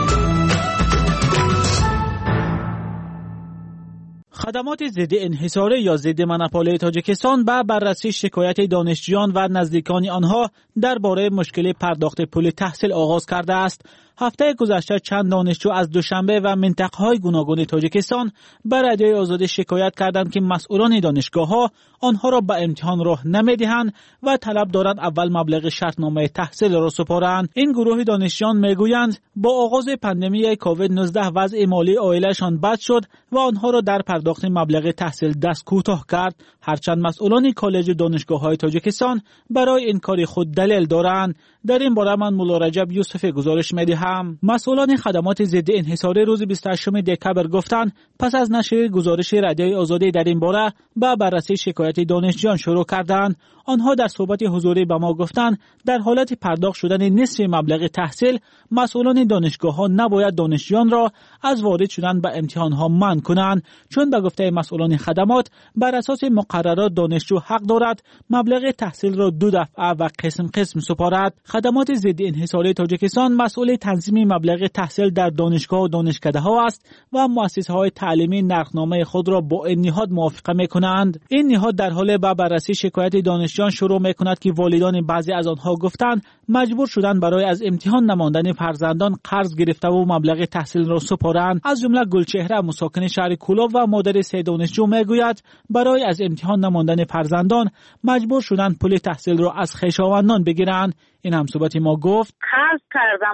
خدمات ضد انحصار یا ضد مناپول تاجیکستان به بررسی شکایت دانشجویان و نزدیکان آنها درباره مشکل پرداخت پول تحصیل آغاز کرده است. هفته گذشته چند دانشجو از دوشنبه و منطقه‌های گوناگون تاجیکستان به رادیوی آزادی شکایت کردند که مسئولان دانشگاه‌ها آنها را به امتحان راه نمی‌دهند و طلب دارند اول مبلغ شرطنامه تحصیل را سپارند. این گروه دانشجویان میگویند با آغاز پاندمی کووید 19 وضع مالی عائله‌شان بد شد و آنها را در پرداخت مبلغ تحصیل دست کوتاه کرد، هرچند مسئولان کالج و دانشگاه‌های تاجیکستان برای این کار خود دلیل دارند. در این باره من مولا رجب یوسف گزارش می‌دهم. مسئولان خدمات ضد انحصاری روز 28 دکبر گفتند پس از نشر گزارش رادیوی آزادی در این باره به بررسی شکایت دانشجویان شروع کردند. آنها در صحبت حضوری به ما گفتند در حالت پرداخت شدن نصف مبلغ تحصیل مسئولان دانشگاه‌ها نباید دانشجویان را از وارد شدن به امتحان‌ها منع کنند، چون به گفته مسئولان خدمات بر اساس مقررات دانشجو حق دارد مبلغ تحصیل را 2 دفعه و قسم قسم سپارد. خدمات ضد انحصاری تاجیکستان مسئول تنظیم مبلغ تحصیل در دانشگاه و دانشکده‌ها است و مؤسسه‌های تعلیمی نرخنامه خود را با این نهاد موافقه می‌کنند. این نهاد در حال به بررسی شکایت دانشجویان شروع می‌کند که والدان بعضی از آنها گفتند مجبور شدند برای از امتحان نماندن فرزندان قرض گرفته و مبلغ تحصیل را سپارند. از جمله گلچهره مساکن شهر کولاب و مادر 3 دانشجو میگوید برای از امتحان نماندن فرزندان مجبور شدند پول تحصیل را از خویشاوندان بگیرند. این هم صحبت ما گفت قرض کردم،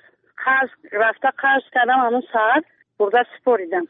قرض قرض کردم، همون ساعت برده سپاریدم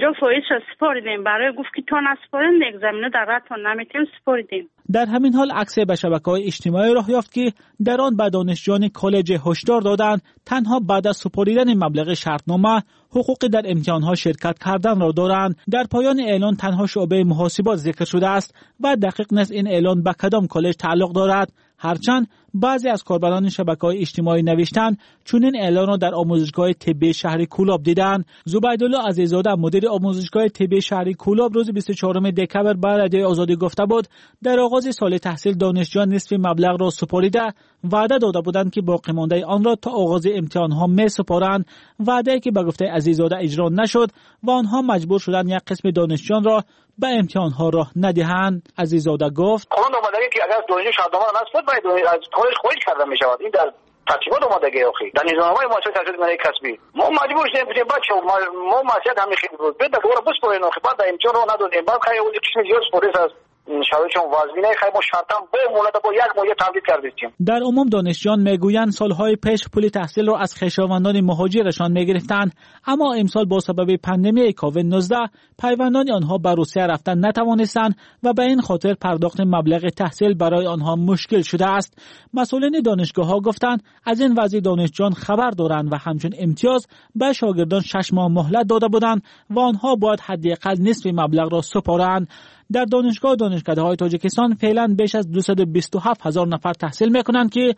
50% سپاریدیم. برای گفت که تو نسپارین یک زمینه در راتون نمیتونیم سپاریدیم. در همین حال عکس به شبکه‌های اجتماعی راه یافت که در آن به دانشجویان کالج هشدار دادند تنها بعد از سپاریدن مبلغ شرطنامه حقوق در امتحان‌ها شرکت کردن را دارند. در پایان اعلان تنها شعبه محاسبات ذکر شده است و دقیق نیست این اعلان به کدام کالج تعلق دارد، هرچند بعضی از کاربران شبکه‌های اجتماعی نوشتند چون این اعلان را در آموزشگاه طبی شهر کولاب دیدند. زبیدالله عزیزاده مدیر آموزشگاه طبی شهر کولاب روز 24 دکبر به رادیوی آزادی گفته بود در آغاز سال تحصیل دانشجویان نصف مبلغ را سپاریده وعده داده بودند که باقی مانده آن را تا آغاز امتحان‌ها می‌سپارند، وعده‌ای که به گفته عزیزاده اجرا نشد و آنها مجبور شدند یک قسم دانشجویان را به امتحان‌ها راه ندهند. عزیزاده گفت قانون اومده که اگر دانشجو شرطنامه نسپرد باید از کالج خارج کرده می‌شود. این در ترتیبات اومدگی اخی در نظام‌های مؤسسه تحصیل ملی کسبی ما مجبور شدیم که بچه ما مسئله همین خیلی بود بعد دوباره بسپارین اخی بعد امتحان رو ندادیم بعد خیلی اون قسم زیاد سپاریس است شرایطشون وضعی نه خیلی ما شرطاً با مولد با یک ماه تمدید کردیم. در عموم دانشجویان میگویند سالهای پیش پول تحصیل را از خویشاوندان مهاجرشان میگرفتند، اما امسال با سبب پاندمی کووید 19 پیوندان آنها به روسیه رفتن نتوانستند و به این خاطر پرداخت مبلغ تحصیل برای آنها مشکل شده است. مسئولین دانشگاه‌ها گفتند از این وضع دانشجویان خبر دارند و همچون امتیاز به شاگردان 6 ماه مهلت داده بودند و آنها باید حداقل نصف مبلغ را سپارند. در دانشگاه و دانشکده‌های تاجیکستان فعلا بیش از 227,000 نفر تحصیل می‌کنند که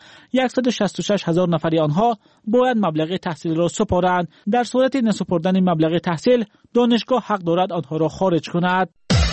166,000 نفری آنها باید مبلغ تحصیل را سپارند. در صورت نسپردن مبلغ تحصیل دانشگاه حق دارد آنها را خارج کند.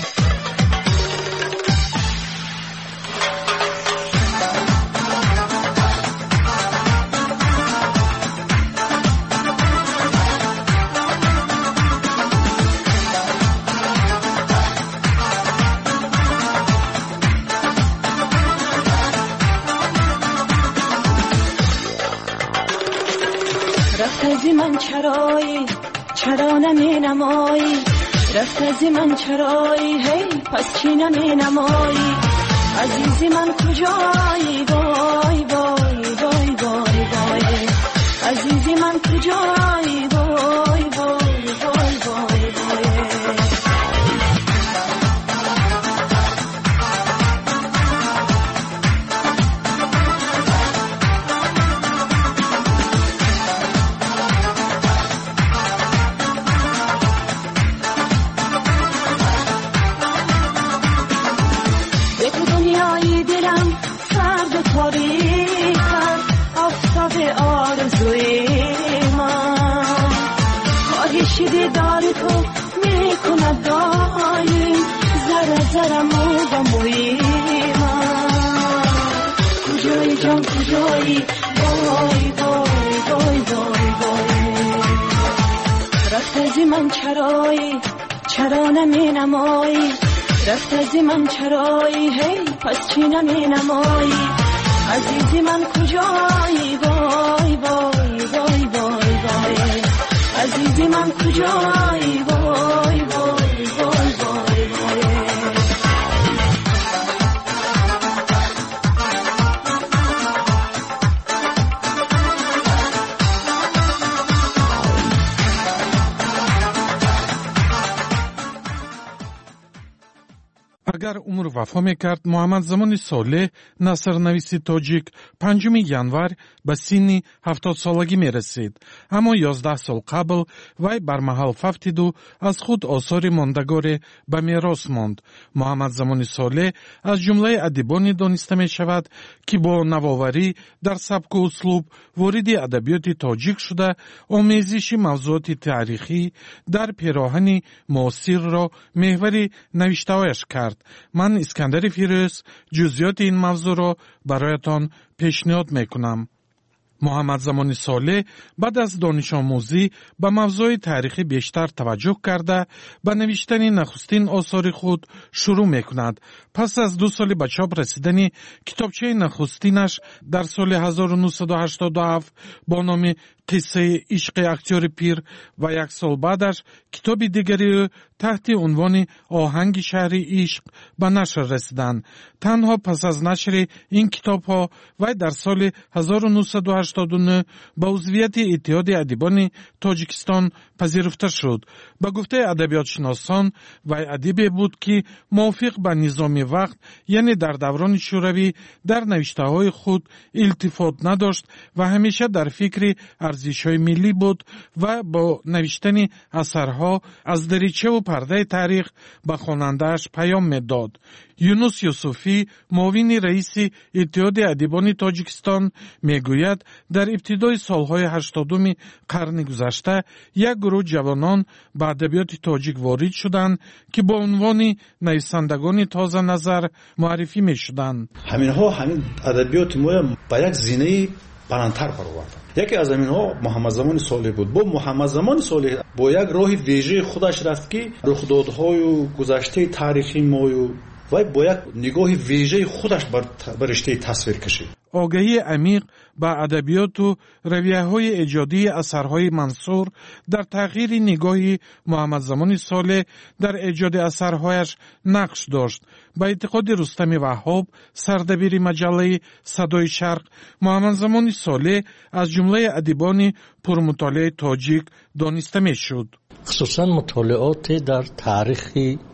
رفت من چرا نمی نمایی رفت از من چرایی هی پس چی نمی نمایی عزیزی من کجایی وای وای وای وای وای عزیزی من کجایی وای وای وای وای وای دیدار تو میکند دایم زره زره مو و موی من کجایی جان کجایی وای وای وای وای وای رفت از من چرا نمی نمایی رفت از من چرایی هی پس چی نمی نمایی عزیزی من کجایی وای وای وای وای عزیزی من کجایی وای وای وای وای وای اگر عمر وفا میکرد محمد زمان صالح نثرنویس تاجیک 5 январ به سن 70 سالگی میرسید. اما 11 سال قبل وی برمحل ففتید و از خود آثار ماندگار به میراث ماند. محمد زمان صالح از جمله ادیبانی دانسته می شود که با نوآوری در سبک و اسلوب وارد ادبیات تاجیک شده، آمیزش موضوعات تاریخی در پیراهن معاصر را محور نوشته‌هایش کرد. من اسکندر فیروز جزئیات این موضوع را برایتان پیشنهاد میکنم. محمد زمان صالح بعد از دانش آموزی به موضوع تاریخی بیشتر توجه کرده به نوشتن نخستین آثار خود شروع میکند. پس از 2 سال به چاپ رسیدن کتابچه نخستینش در سال 1987 با نام قصه عشق اختیار پیر و 1 سال بعدش کتاب دیگری تحت عنوان آهنگ شهر عشق به نشر رسیدند. تنها پس از نشر این کتاب‌ها و در سال 1989 به عضویت اتحاد ادیبان تاجیکستان پذیرفته شد. به گفته ادبیات شناسان و ادیبی بود که موافق به نظام وقت یعنی در دوران شوروی در نوشته‌های خود التفات نداشت و همیشه در فکر ارزش‌های ملی بود و با نوشتن اثرها از دریچه و پرده تاریخ به خواننده‌اش پیام می‌داد. یونس یوسفی معاون رئیس اتحاد ادیبان تاجیکستان میگوید در ابتدای سالهای 80 قرن گذشته یک گروه جوانان به ادبیات تاجیک وارد شدند که با عنوان نویسندگان تازه نظر معرفی میشدند. همین ادبیات ما با یک زینه بلندتر برآورد. یکی از اینها محمد زمان صالح بود. با محمد زمان صالح با یک راه ویژه خودش رفت که رخدادهای و گذشته تاریخی ما و با یک نگاه ویژه خودش بر رشته تصویر کشید. آگاهی عمیق به ادبیات و رویه‌های ایجادی اثرهای منصور در تغییر نگاه محمد زمان صالح در ایجاد اثرهایش نقش داشت. با اعتقاد رستم وهاب سردبیر مجله صدای شرق، محمد زمان صالح از جمله ادیبان پرمطالعه تاجیک دانسته می‌شد. خصوصا مطالعات در تاریخ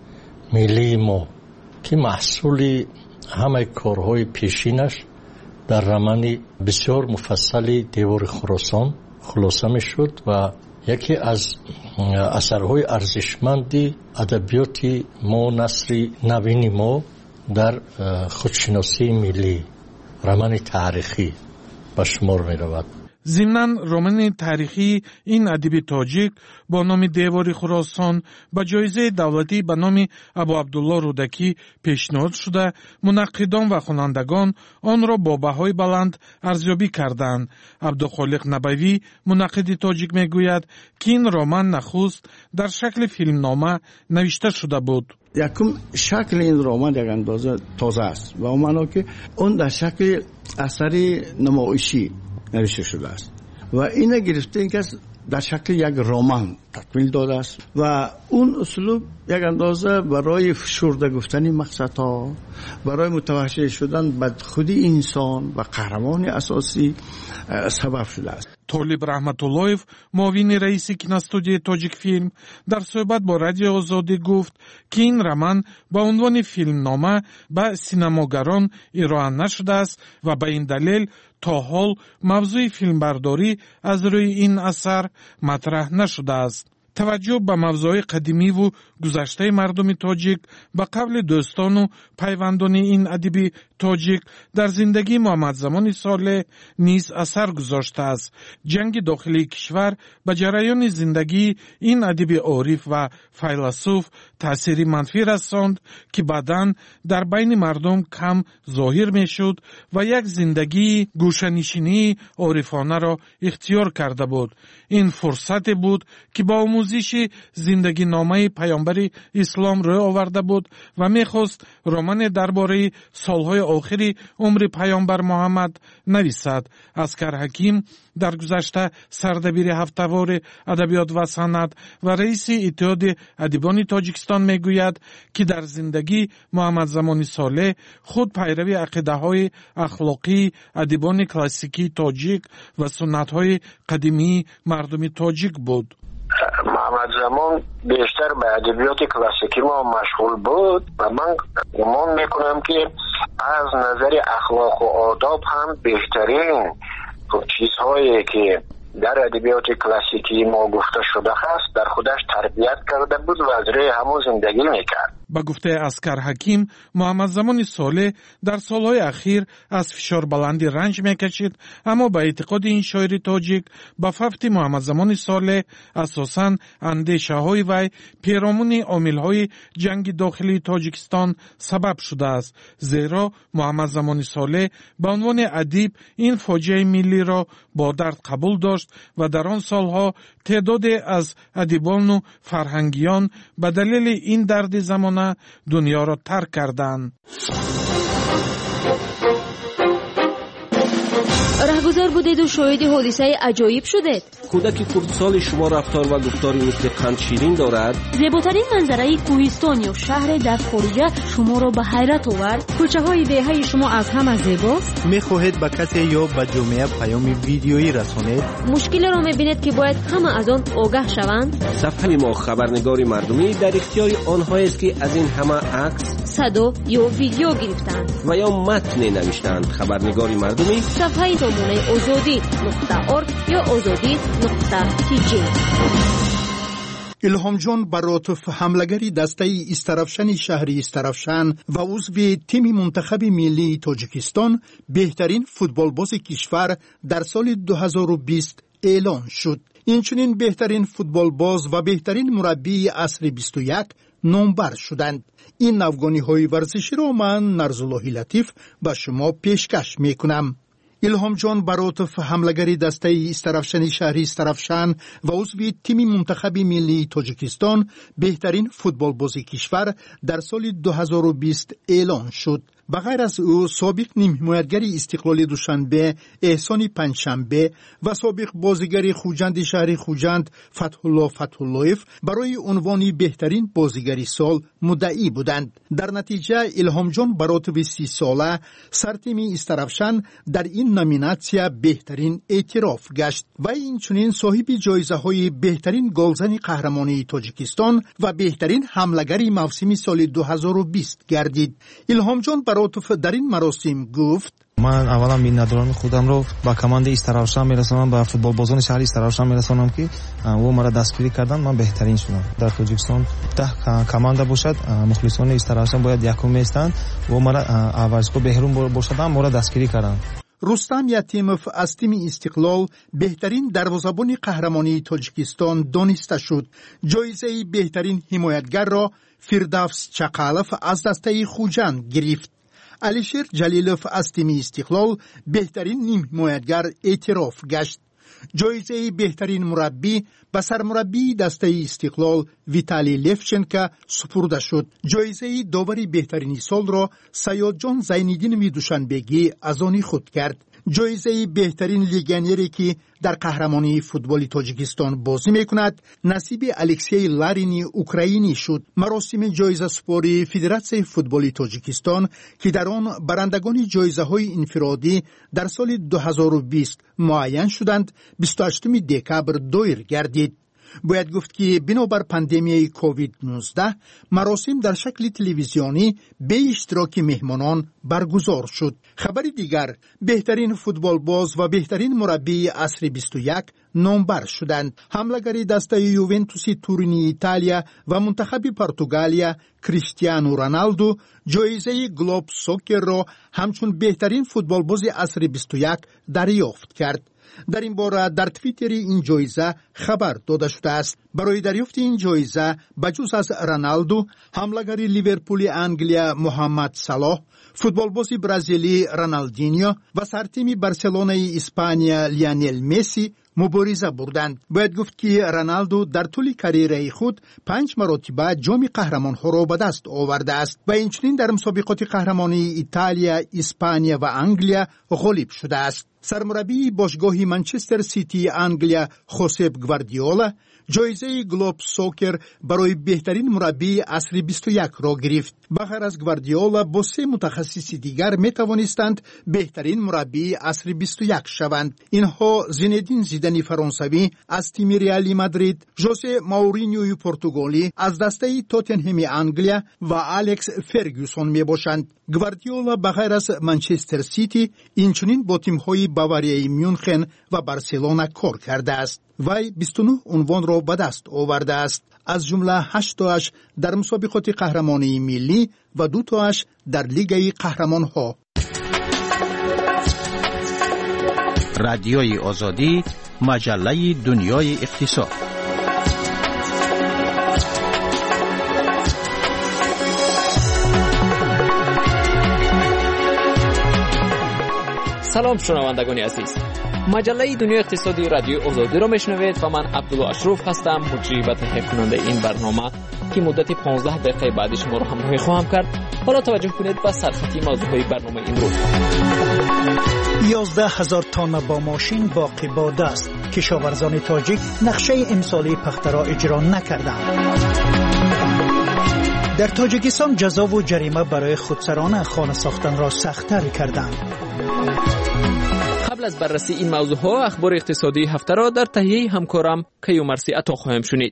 ملی ما که محصول همه کارهای پیشینش در رمان بسیار مفصل دیوار خراسان خلاصه می شد و یکی از اثرهای ارزشمند ادبیات ما نثر نوین ما در خودشناسی ملی رمان تاریخی به شمار می رود. ضمناً رمان تاریخی این ادیب تاجیک با نام دیوار خراسان با جایزه دولتی به نام ابو عبدالله رودکی پیشنهاد شده، منقدان و خوانندگان آن را با بهای بلند ارزیابی کردند. عبدالخالق نبوی منقد تاجیک میگوید که این رمان نخست در شکل فیلمنامه نوشته شده بود. یکم شکل این رمان یک اندازه تازه است و اون معنا که اون در شکل اثری نمایشی نوشته شده است و اینه گرفته این که در شکل یک رمان تکمیل داده است و اون اسلوب یک اندازه برای فشرده گفتن مقصدها، برای متوجه شدن به خودی انسان و قهرمان اساسی سبب شده است. طالب رحمت اللهیف معاون رئیس کینوستودیوی تاجیک فیلم در صحبت با رادیو آزادی گفت که این رمان با عنوان فیلمنامه به سینماگران ارائه نشده است و به این دلیل تا حال موضوع فیلمبرداری از روی این اثر مطرح نشده است. توجه به موضوع قدیمی و گذشته مردم تاجیک به قبل دوستان و پیوندان این ادیب تاجیک در زندگی محمد زمان صالح نیز اثر گذاشته است. جنگ داخلی کشور به جریان زندگی این ادیب عارف و فیلسوف تأثیری منفی رساند که بعداً در بین مردم کم ظاهر می شد و یک زندگی گوشه‌نشینی عارفانه را اختیار کرده بود. این فرصت بود که با آموزش زندگی نامه پیامبر اسلام روی آورده بود و می‌خواست رمان درباره سالهای آخر عمر پیامبر محمد نرسد. اسکر حکیم در گذشته سردبیر هفته‌وار ادبیات و صنعت و رئیس اتحاد ادیبان تاجیکستان میگوید که در زندگی محمد زمانی صالح خود پیروی عقیده‌های اخلاقی ادیبان کلاسیکی تاجیک و سنت‌های قدیمی مردم تاجیک بود. محمد زمان بیشتر به ادبیات کلاسیکی ما مشغول بود و من گمان میکنم که از نظر اخلاق و آداب هم بهترین چیزهایی که در ادبیات کلاسیکی ما گفته شده است در خودش تربیت کرده بود و از روی همون زندگی میکرد. با گفته اسکر حکیم، محمد زمان صالح در سالهای اخیر از فشار بلندی رنج میکشید، اما به اعتقاد این شاعر تاجیک با فوت محمد زمان صالح اساساً اندیشه های وی پیرامون عامل های جنگ داخلی تاجیکستان سبب شده است، زیرا محمد زمان صالح به عنوان ادیب این فاجعه ملی را با درد قبول داشت و در آن سالها تعدادی از ادیبان و فرهنگیان به دلیل این درد زمان دنیا را ترک کردند. رهگذر بودید و شاهد حادثه عجایب شدید. کودک کردسال شما رفتار و گفتاری مثل قند شیرین دارد. زیباترین منظره کوهستان یا شهر در خارجه شما را به حیرت آورد. کوچه های دهه شما از همه زیباست. میخواهید به کسی یا به جامعه پیام ویدیویی رسانید؟ مشکل را میبینید که باید همه از آن آگاه شوند. صفحه ما خبرنگاری مردمی در اختیار آنها است که از این همه عکس، صدا یا ویدیو گرفتند و یا متن نوشتند. خبرنگاری مردمی صفحه نمونه azadi.org یا azadi.tj. الهام جان براتوف حملگری دسته استرافشن شهری استرافشن و عضو تیم منتخب ملی تاجیکستان بهترین فوتبالباز کشور در سال 2020 اعلان شد. اینچنین بهترین فوتبالباز و بهترین مربی عصر 21 نامبر شدند. این افغانی ورزشی را من نرزالله لطیف به شما پیشکش میکنم. الهام جان براتوف حملگری دسته استرافشن شهری استرافشن و عضو تیم منتخب ملی تاجیکستان بهترین فوتبالباز کشور در سال 2020 اعلان شد. بغیر از او سابق نیم حمایتگر استقلال دوشنبه احسان پنجشنبه و سابق بازیگر خوجند شهر خوجند فتح اللهیف برای عنوان بهترین بازیگر سال مدعی بودند. در نتیجه الهام جان براتوف 30 ساله سرتیم استرافشن در این نامیناسیا بهترین اعتراف گشت و اینچنین صاحب جایزه های بهترین گلزن قهرمانی تاجیکستان و بهترین حملگر موسم سال 2020 گردید. الهام جان براتوف در این مراسم گفت: من اولا میندارم خودم رو با کماند استرافشن میرسونم، با فوتبالبازان شهری استرافشن میرسونم که او مرا دستگیری کردن، من بهترین شدم. در تاجیکستان 10 کماند باشد، مخلصان استرافشن باید یکم میستند و مرا اوازکو بهرون باشد، مرا دستگیری کردن. رستم یتیموف از تیم استقلال بهترین دروازه‌بان قهرمانی تاجیکستان دانسته شد. جایزه بهترین حمایتگر را فردوس چقالوف از دسته خوجند گرفت. علیشیر جلیلوف از تیم استقلال بهترین نیم حمایتگر اعتراف گشت. جایزه بهترین مربی به سرمربی دسته استقلال ویتالی لفچنکا سپرده شد. جایزه داوری بهترین سال را سیاد جان زینالدین دوشنبگی از آن خود کرد. جایزه بهترین لیگنیری که در قهرمانی فوتبال تاجیکستان بازی میکند نصیب الکسی لارینی اوکراینی شد. مراسم جایزه سپاری فدراسیون فوتبال تاجیکستان که در آن برندگان جایزه های انفرادی در سال 2020 معین شدند 28 دکبر دایر گردید. باید گفت که بنابر پاندمی کووید 19 مراسم در شکل تلویزیونی به اشتراک مهمانان برگزار شد. خبر دیگر، بهترین فوتبالباز و بهترین مربی عصر 21 نامبر شدند. حملگر دسته یوونتوس تورینی ایتالیا و منتخب پرتغالیا کریستیانو رونالدو جایزه گلوب سوکر را همچون بهترین فوتبالباز عصر 21 دریافت کرد. در این باره در توییتر این جایزه خبر داده شده است. برای دریافت این جایزه بجز از رونالدو، حمله‌گر لیورپول انگلیا محمد صلاح، فوتبالباز برزیلی رونالدینیو و سرتیم بارسلونای اسپانیا لیونل مسی مبارزه بردند. باید گفت که رونالدو در طول کاریره خود 5 مرتبه جام قهرمان‌ها را به دست آورده است و اینچنین در مسابقات قهرمانی ایتالیا، اسپانیا و انگلیا غالب شده است. سرمربی باشگاه منچستر سیتی انگلیا خوسپ گواردیولا جایزه گلوب سوکر برای بهترین مربی عصر 21 را گرفت. بغیر از گواردیولا با 3 متخصص دیگر می توانستند بهترین مربی عصر 21 شوند. اینها زینedین زیدان فرانسوی از تیم ریال مادرید، ژوزه مورینیوی پرتغالی از دسته توتنهم انگلیا و الکس فرگوسون می باشند. گواردیولا بغیر از منچستر سیتی اینچنین با تیم‌های باواریای میونخن و بارسلونا کار کرده است. وی 29 عنوان را به دست آورده است، از جمله 8 تاش در مسابقات قهرمانی ملی و 2 تاش در لیگ قهرمان‌ها. رادیوی آزادی، مجله دنیای اقتصاد. سلام شنوندگان عزیز، مجله دنیای اقتصادی رادیو آزادی را میشنوید و من عبدالله اشرف هستم، مجری و تهیه کننده این برنامه که مدت 15 دقیقه بعد شما را همراهی خواهم کرد. حالا توجه کنید به سرخطی موضوعهای برنامه امروز. 11,000 تن با ماشین باقی مانده است. کشاورزان تاجیک نقشه امسالی پخت را اجرا نکردند. در تاجیکستان جزا و جریمه برای خودسران خانه ساختن را سخت‌تر کردند. قبل از بررسی این موضوعها اخبار اقتصادی هفته را در تهیه همکارم کیومرسی عطا خواهم شنید.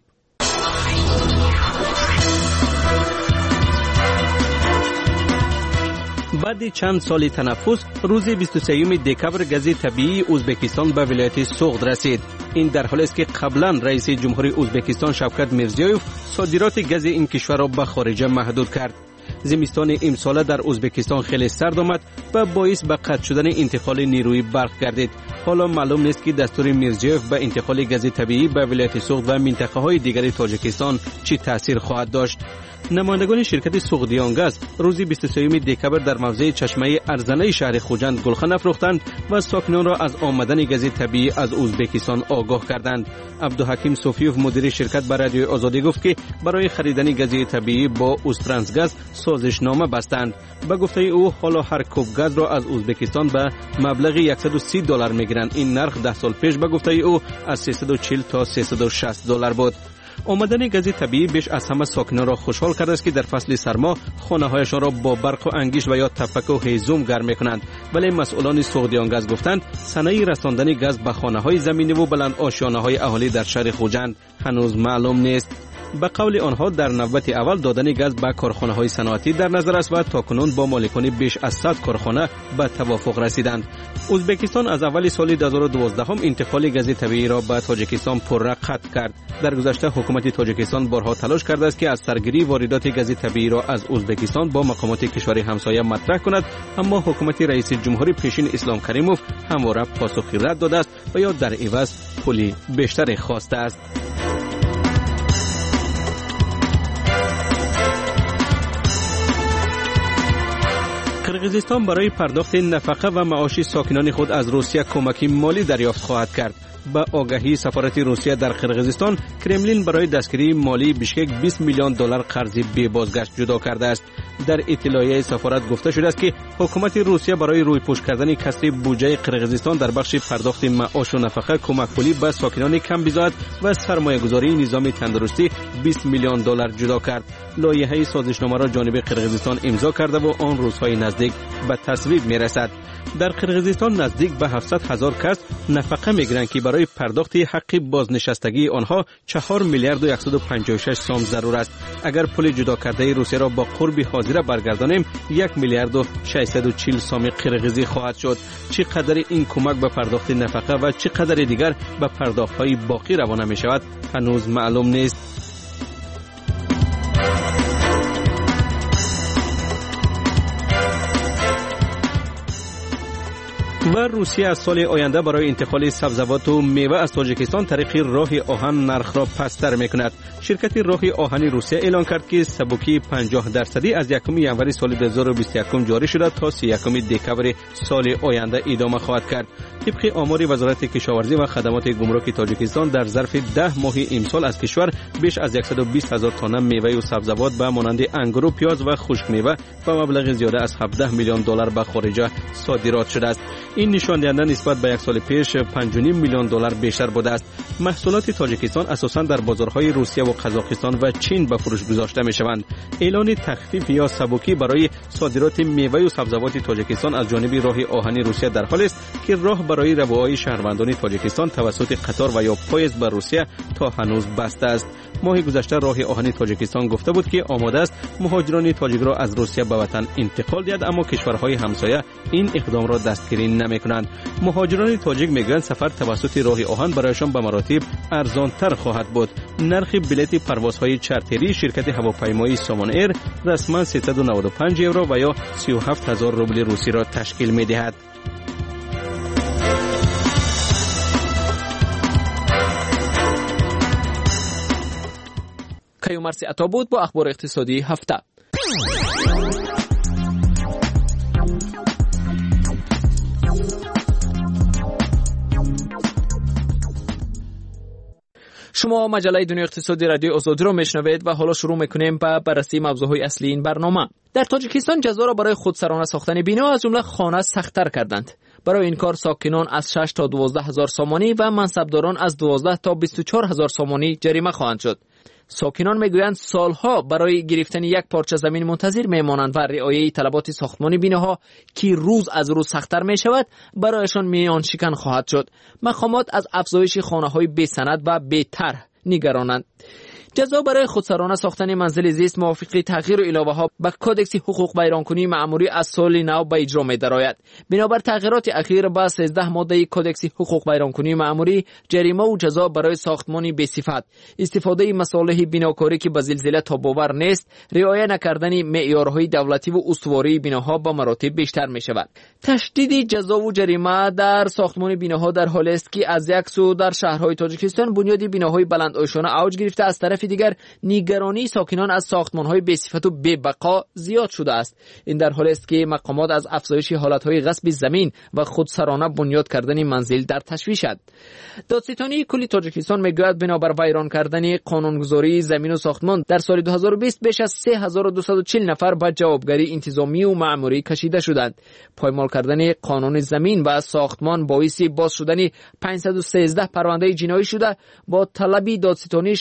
بعد چند سال تنفس روز 23 دکبر گاز طبیعی ازبکستان به ولایت سوغد رسید. این در حالی است که قبلا رئیس جمهوری ازبکستان شوکت میرزیویف صادرات گاز این کشور را به خارج محدود کرد. زمستان امساله در ازبکستان خیلی سرد آمد و باعث به قطع شدن انتقال نیروی برق گردید. حالا معلوم نیست که دستور میرزیوف به انتقال گاز طبیعی به ولایت سوغد و منطقه‌های دیگر تاجیکستان چه تأثیر خواهد داشت. نمایندگان شرکت سوغدیانگاز روز 23 دکبر در موضع چشمه ارزنه شهر خوجند گلخن افروختند و ساکنان را از آمدن گاز طبیعی از ازبکستان آگاه کردند. عبدالحکیم صوفیوف مدیر شرکت به رادیو آزادی گفت که برای خریدن گاز طبیعی با اوسترانسگاز سازشنامه بستند. به گفته او حالا هر کوب گاز را از ازبکستان به مبلغ $130 میگیرند. این نرخ 10 سال پیش به گفته او از 340 تا $360 بود. آمدن گاز طبیعی بیش از همه ساکنان را خوشحال کرده است که در فصل سرما خانه‌هایشان را با برق و انگشت و یا تفک و هیزم گرم می‌کنند. ولی مسئولان سوغدیانگاز گفتند صنایع رساندن گاز به خانه‌های زمینی و بلند آشیانه‌های اهالی در شهر خوجند هنوز معلوم نیست. به قول آنها در نوبت اول دادن گاز به کارخانه‌های صنعتی در نظر است و تاکنون با مالکان بیش از 100 کارخانه به توافق رسیدند. ازبکستان از اول سال 2012 انتقال گاز طبیعی را به تاجیکستان پرره قطع کرد. در گذشته حکومت تاجیکستان بارها تلاش کرده است که از سرگیری واردات گاز طبیعی را از ازبکستان با مقامات کشور همسایه مطرح کند، اما حکومت رئیس جمهوری پیشین اسلام کریموف همواره پاسخی رد داده است و یا در عوض پولی بیشتر خواسته است. قرقیزستان برای پرداخت نفقه و معاش ساکنان خود از روسیه کمک مالی دریافت خواهد کرد. با آگاهی سفارت روسیه در قرقیزستان، کرملین برای دستگیری مالی بیشکک $20 میلیون قرض بی بازگشت جدا کرده است. در اطلاعیه سفارت گفته شده است که حکومت روسیه برای رویپوش کردن کسر بودجه قرقیزستان در بخش پرداخت معاش و نفقه کمک پولی به ساکنان کم بزاعت و سرمایه‌گذاری نظام تندرستی $20 میلیون جدا کرد. لایحه سازشنامه را جانب قرقیزستان امضا کرده و آن روزهای نزدیک به تصویب میرسد. در قرقیزستان نزدیک به 700,000 کس نفقه میگیرند که برای پرداخت حق بازنشستگی آنها 4 میلیارد و 156 سوم ضرور است. اگر پول جدا کرده روسیه را با قرب حاضر برگردانیم 1 میلیارد و 640 سوم قرقیزی خواهد شد. چقدر این کمک به پرداخت نفقه و چقدر دیگر به پرداخت‌های باقی روانه می شود هنوز معلوم نیست. و روسیه از سال آینده برای انتقال سبزیجات و میوه از تاجیکستان طریق راه آهن نرخ را پستر میکند. شرکت راه آهن روسیه اعلان کرد که سبوکی 50% از 1 ژانویه سال 2021 جاری شده تا 31 دکمبر سال آینده ادامه خواهد کرد. طبق آمار وزارت کشاورزی و خدمات گمرک تاجیکستان در ظرف 10 ماه امسال از کشور بیش از 120,000 تن میوه و سبزیجات به مانند انگور و پیاز و خشک میوه به مبلغ زیاده از 17 میلیون دلار به خارج صادرات شده است. این نشان دهنده نسبت به یک سال پیش 5.5 میلیون دلار بیشتر بوده است. محصولات تاجیکستان اساساً در بازارهای روسیه و قزاقستان و چین به فروش گذاشته می شوند. اعلان تخفیف یا سبکی برای صادرات میوه و سبزیجات تاجیکستان از جانب راه آهن روسیه در حال است که راه برای روابط شهروندان تاجیکستان توسط قطار و یا پاییز به روسیه تا هنوز بسته است. ماه گذشته راه آهن تاجیکستان گفته بود که آماده است مهاجران تاجیک را از روسیه به وطن انتقال دهد، اما کشورهای همسایه این اقدام را دستگیری نمی‌کنند. مهاجران تاجیک میگویند سفر توسط راه آهن برایشان به مراتب ارزان‌تر خواهد بود. نرخ بلیط پروازهای چارتری شرکت هواپیمایی سامان ایر رسما 395 یورو و یا 37,000 روبل روسی را تشکیل می‌دهد. کیومرثی عطا بود با اخبار اقتصادی هفته. شما مجله دنیا اقتصادی رادیو آزادی را میشنوید و حالا شروع میکنیم به بررسی موضوعهای اصلی این برنامه. در تاجیکستان جزا را برای خودسرانه ساختن بنا از جمله خانه سخت‌تر کردند. برای این کار ساکنان از 6 تا 12,000 سامانی و منصبداران از 12 تا 24,000 سامانی جریمه خواهند شد. ساکنان میگویند سالها برای گرفتن یک پارچه زمین منتظر میمانند و رعایت طلبات ساختمانی بیناها که روز از روز سخت‌تر میشود برایشان میان شکن خواهد شد. مقامات از افزایش خانه‌های بی سند و بی طرح نگرانند. جزا برای خودسرانه ساختن منزل زیست موافق تغییر و علاوه ها به کدکس حقوق بیرانکنی مأموری از سال نو به اجرا می درآید. بنابر تغییرات اخیر با 13 ماده کدکس حقوق بیرانکنی مأموری جریمه و جزا برای ساختمانی بی صفت، استفاده مصالح بناکاری که به زلزله تاب‌آور نیست، رعایت نکردن معیارهای دولتی و استواری بناها با مراتب بیشتر می شود. تشدید جزا و جریمه در ساختمان بناها در حالی است که از یک سو در شهرهای تاجیکستان بنیاد بناهای بلندآشانه اوج گرفته، از طرف دیگر نیگرانی ساکنان از ساختمان‌های بی صفت و بی بقا زیاد شده است. این در حالی است که مقامات از افزایش حالت‌های غصب زمین و خودسرانه بنیاد کردن منزل در تشویشند. دادستانی کلی تاجیکستان میگوید بنابر ویران کردن قانونگذاری زمین و ساختمان در سال 2020 بیش از 3240 نفر به جوابگری انتظامی و مأموری کشیده شدند. پایمال کردن قانون زمین و ساختمان باعث باز شدن 513 پرونده جنایی شده با طلب دادستانی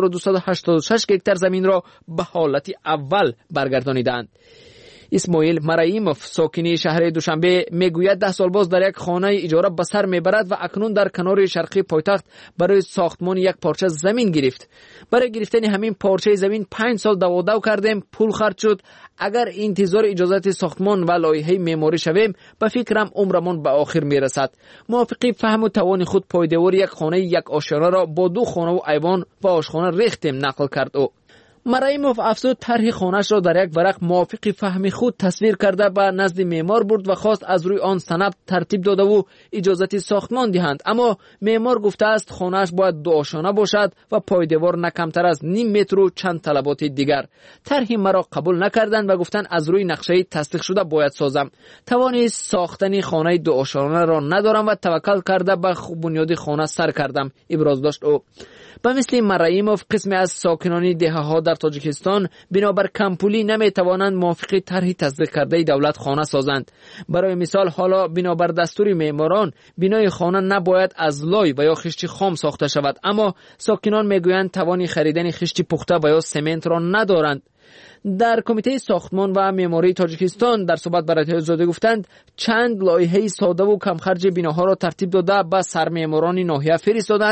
6286 هکتار زمین را به حالت اول برگردانیدند. اسماعیل مرایموف ساکن شهر دوشنبه میگوید 10 سال باز در یک خانه اجاره به سر میبرد و اکنون در کنار شرقی پایتخت برای ساختمان یک پارچه زمین گرفت. برای گرفتن همین پارچه زمین 5 سال دوادو کردیم، پول خرج شد. اگر انتظار اجازت ساختمان و لایحه معماری شویم به فکرم عمرمان به آخر میرسد. موافق فهم و توان خود پایدار یک خانه یک آشیانه را با 2 خانه و ایوان و آشخانه ریختیم نقل کرد. او مرایموف افزود طرح خانه‌اش را در یک ورق موافق فهم خود تصویر کرده به نزد معمار برد و خواست از روی آن سند ترتیب داده و اجازت ساختمان دهند، اما معمار گفته است خانه‌اش باید 2 آشیانه باشد و پایدار نه کمتر از نیم متر و چند طلبات دیگر. طرح مرا قبول نکردند و گفتند از روی نقشه تصدیق شده باید سازم. توان ساختن خانه 2 آشیانه را ندارم و توکل کرده به بنیاد خانه سر کردم، ابراز داشت او. به مثل مرایموف قسمی از ساکنان دهه‌ها در تاجیکستان بنابر کمپولی نمیتوانند موافق طرح تصدیق کرده دولت خانه سازند. برای مثال حالا بنابر دستور معماران بنای خانه نباید از لای و یا خشت خام ساخته شود، اما ساکنان میگویند توان خریدن خشت پخته و یا سمنت را ندارند. در کمیته ساختمان و معماری تاجیکستان در صحبت با رادیو آزادی گفتند چند لایحه ساده و کم خرج بناها را ترتیب داده به سرمعماران ناحیه فرستادند.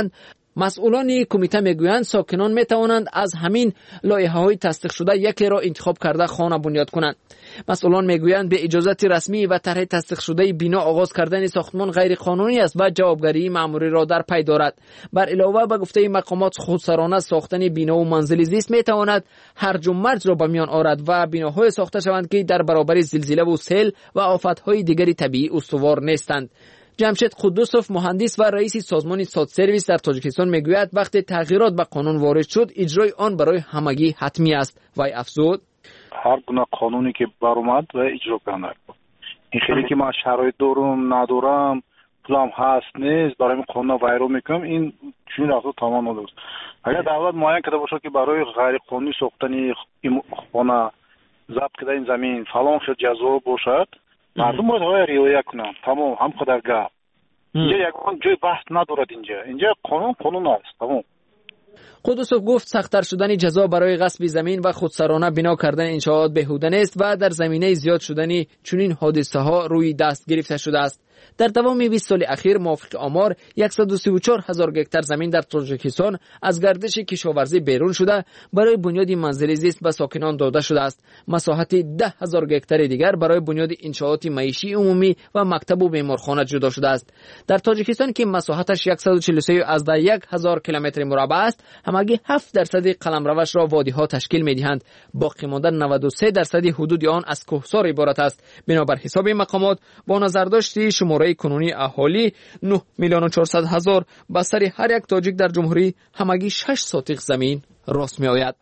مسئولان کمیته میگویند ساکنان میتوانند از همین لایحه‌های تصدیق شده یکی را انتخاب کرده خانه بنیاد کنند. مسئولان میگویند به اجازت رسمی و طرح تصدیق شده بنا آغاز کردن ساختمان غیر قانونی است و جوابگری مأموری را در پی دارد. بر علاوه به گفته مقامات خودسرانه ساختن بنا و منزل زیست میتواند هرج و مرج را به میان آورد و بناهای ساخته شوند که در برابر زلزله و سیل و آفت‌های دیگری طبیعی استوار نیستند. جمشید قدوسوف مهندس و رئیس سازمان ساد سرویس در تاجیکستان میگوید وقتی تغییرات به قانون وارد شد اجرای آن برای همگی حتمی است. وی افزود هر گونه قانونی که برآمد و اجرا کنند. این خیلی که من شرایط دارم ندارم پولم هست نیست برای این قانون ویرو میکنم این چون رفته تمام ندارد. اگر دولت معین کرده باشه که برای غیر قانونی ساختن خانه ضبط کرده این زمین فلان خیلی جزا باشد مردم باید رعایت کنند. تمام هم خودر گپ اینجا یکان جای بحث ندارد. اینجا قانون است. تمام. قدوسوف گفت سخت‌تر شدن جزا برای غصب زمین و خودسرانه بنا کردن انشاءات بهوده نیست و در زمینه زیاد شدن چنین حادثه‌ها روی دست گرفته شده است. در تمام 20 سال اخیر موافق آمار 134,000 گکتار زمین در تاجیکستان از گردش کشاورزی بیرون شده برای بنیاد منزل زیست به ساکنان داده شده است. مساحت 10,000 گکتار دیگر برای بنیاد انشاءات معیشی عمومی و مکتب و بیمارخانه جدا شده است. در تاجیکستان که مساحتش 143,000 کیلومتر مربع است، همگی 7% قلمروش را وادی‌ها تشکیل می‌دهند. باقی مانده 93% حدود آن از کوهسار عبارت است. بنابر حساب مقامات با نظرداشت شماره کنونی اهالی 9,400,000 به سر هر یک تاجیک در جمهوری همگی 6 ساتق زمین راست می آید.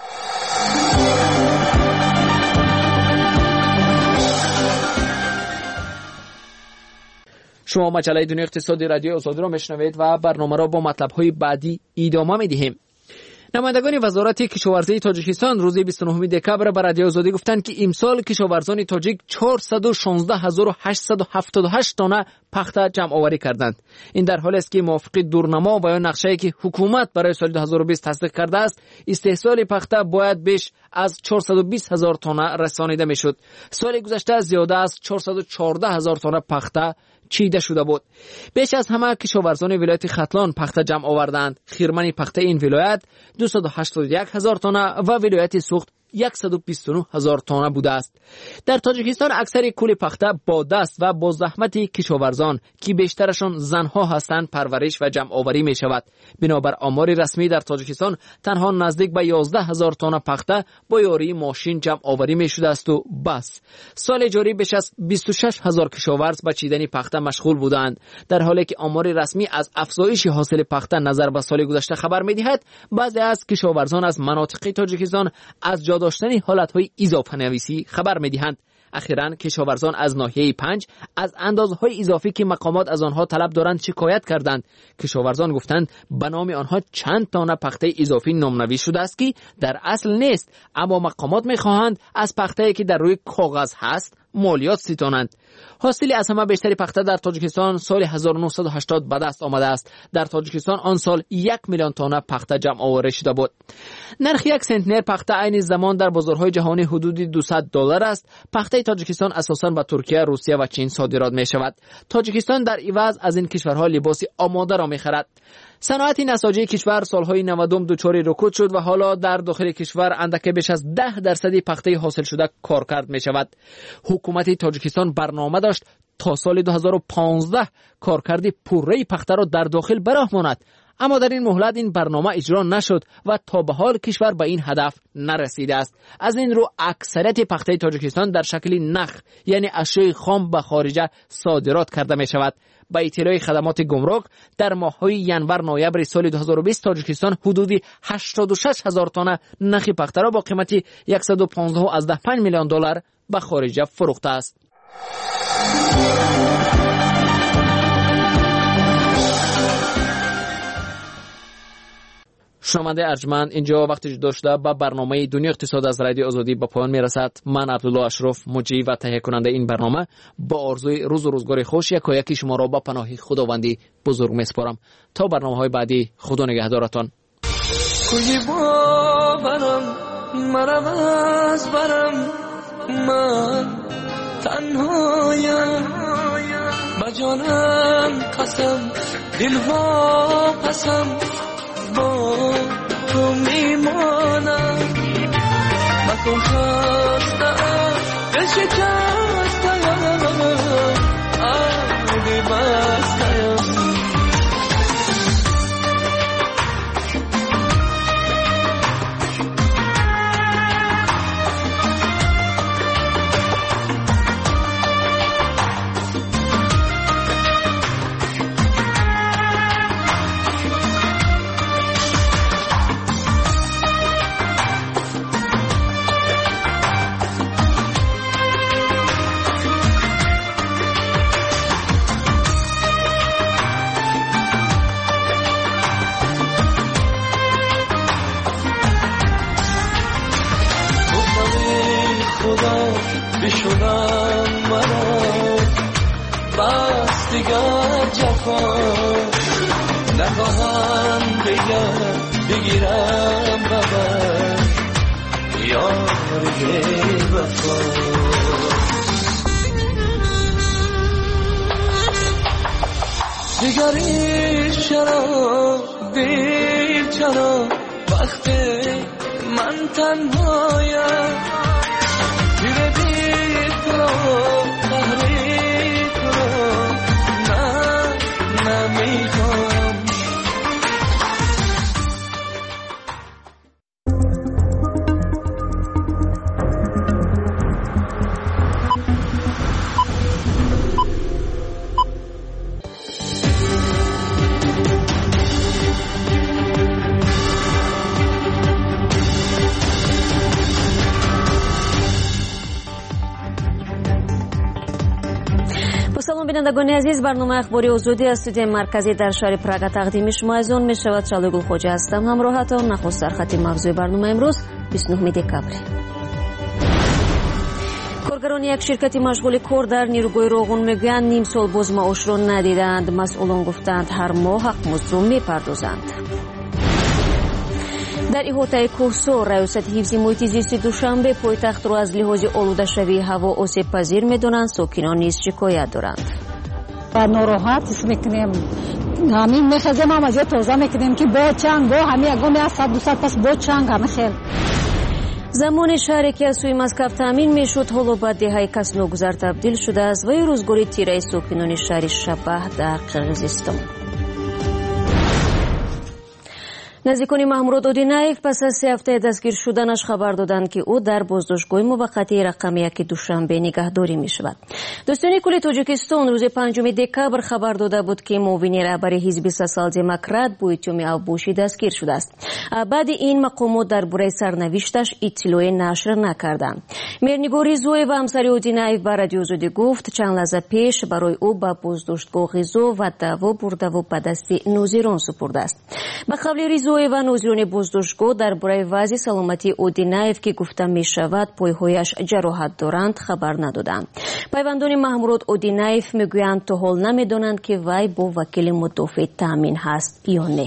شما مجله دنیا اقتصادی رادیو آزادی را میشنوید و برنامه را با مطلب‌های بعدی ادامه می‌دهیم. نمایندگان وزارت کشاورزی تاجیکستان روز 29 دکبر به رادیو آزادی گفتند که امسال کشاورزان تاجیک 416,878 تانه پخته جمع آوری کردند. این در حالی است که موافق دورنما و یا نقشه‌ای که حکومت برای سال 2020 تصدیق کرده است، استحصال پخته باید بیش از 420,000 تانه رسانیده میشد. سال گذشته زیاده از 414,000 تانه پخته چیده شده بود. بیش از همه کشاورزان ولایت ختلان پخته جمع آوردند. خیرمن پخته این ولایت 281,000 تانه و ولایت سوخت 129,000 تانه بوده است. در تاجیکستان اکثر کل پخته با دست و با زحمت کشاورزان که بیشترشان زنها هستند پرورش و جمع آوری می شود. بنابر آمار رسمی در تاجیکستان تنها نزدیک به 11,000 تانه پخته با یاری ماشین جمع آوری می شده است و بس. سال جاری بیش از 26,000 کشاورز به چیدن پخته مشغول بودند. در حالی که آمار رسمی از افزایش حاصل پخته نظر به سال گذشته خبر می دهد، بعضی از کشاورزان از مناطق تاجیکستان از داشتن حالتهای اضافه نویسی خبر می‌دهند. اخیراً کشاورزان از ناحیه 5 از اندازهای اضافی که مقامات از آنها طلب دارند شکایت کردند. کشاورزان گفتند به نام آنها چند تانه پخته اضافی نامنویس شده است که در اصل نیست، اما مقامات می‌خواهند از پخته‌ای که در روی کاغذ هست مالیات ستانند. حاصل از همه بیشتری پخته در تاجیکستان سال 1980 به دست آمده است. در تاجیکستان آن سال 1,000,000 تانه پخته جمع آوری شده بود. نرخ یک سنتنر پخته عین زمان در بازارهای جهانی حدود $200 است. پخته تاجیکستان اساساً به ترکیه، روسیه و چین صادرات می شود. تاجیکستان در عوض از این کشورها لباس آماده را می خرد. صنعت نساجی کشور سالهای 90 دچار رکود شد و حالا در داخل کشور اندک بیش از 10% پخته حاصل شده کارکرد می شود. حکومت تاجیکستان برنامه داشت تا سال 2015 کارکرد پوره پخته را در داخل براه ماند، اما در این مهلت این برنامه اجرا نشد و تا به حال کشور به این هدف نرسیده است. از این رو اکثریت پخته تاجیکستان در شکل نخ یعنی اشیاء خام به خارج صادرات کرده می شود. با اطلاع خدمات گمرک در ماه‌های ینور نوامبر سال 2020 تاجیکستان حدود 86,000 تانه نخ پخته را با قیمت $115.5 میلیون به خارج فروخته است. شنونده ارجمند، اینجا وقتی داشته با برنامه دنیا اقتصاد از رادیو آزادی به پایان میرسد. من عبدالله اشرف مجری و تهیه کننده این برنامه با آرزوی روز و روزگار خوش یکی شما را با پناه خداوندی بزرگ میسپارم. تا برنامه‌های بعدی، خدا نگهدارتان. کوی باورم مرم از برم، من تنهایم با جانم قسم، دل وا قسم با تو میمانم مکن خستم دل شکستم عهدی بستم بشونم منو بس دیگر جفا نخواهم بگیرم ببر یاری وفا دیگری چرا دیر چرا وقتی من تنهایم سلام بینندگان عزیز، برنامه اخباری آزادی از استودیوی مرکزی در شهر پراگ تقدیم شما از آن میشود. شالوی گلخوجه هستم. همراهتان. نخست در خط موضوع برنامه امروز 29 دکبر. کارگران یک شرکت مشغول کار در نیروگاه روغن میگویند نیم سال باز معاش را ندیدند. مسئولان گفتند هر ماه حق مزد را میپردازند. در احاطه کوهسار ریاست حفظ محیط زیست دوشنبه پایتخت را از لحاظ آلوده شوی هوا آسیب پذیر میدانند. ساکنان نیز شکایت دارند. ناراحت است میکنیم، همین میخزیم هم از تازه میکنیم که با چنگ با همین اگه از 100-200 پس با چنگ همه خیل زمان شهری که از سوی مسکو تامین میشد حالا به دهه کسنوگذار تبدیل شده است و روزگاری تیره ساکنان شهر شبه در قرقیزستان. نزدیکان محمود اودینایف پس از 3 هفته دستگیر شدنش خبر دادند که او در بازداشتگاه موقتی رقم 1 دوشنبه نگهداری می شود. دوستان کل تاجیکستان روز 5 دکبر خبر داده بود که معاون رهبر حزب سوسیال دموکرات بویتوم آبوشی دستگیر شده است. بعد این مقامات درباره سرنوشتش اطلاعی نشر نکردند. میرنگار ریزوی و همسر اودینایف به رادیو آزادی گفت چند لحظه پیش برای او به بازداشتگاه غذا و دوا برده و به دست نوزیران سپرده است. به قول ریزوی و نوزیران بازداشتگاه درباره وضع سلامتی اودینایف که گفته می شود پایهایش جراحت دارند خبر ندادند. پیوندان محمود اودینایف میگویند تا حال نمیدانند که وی با وکیل مدافع تامین هست یا نه.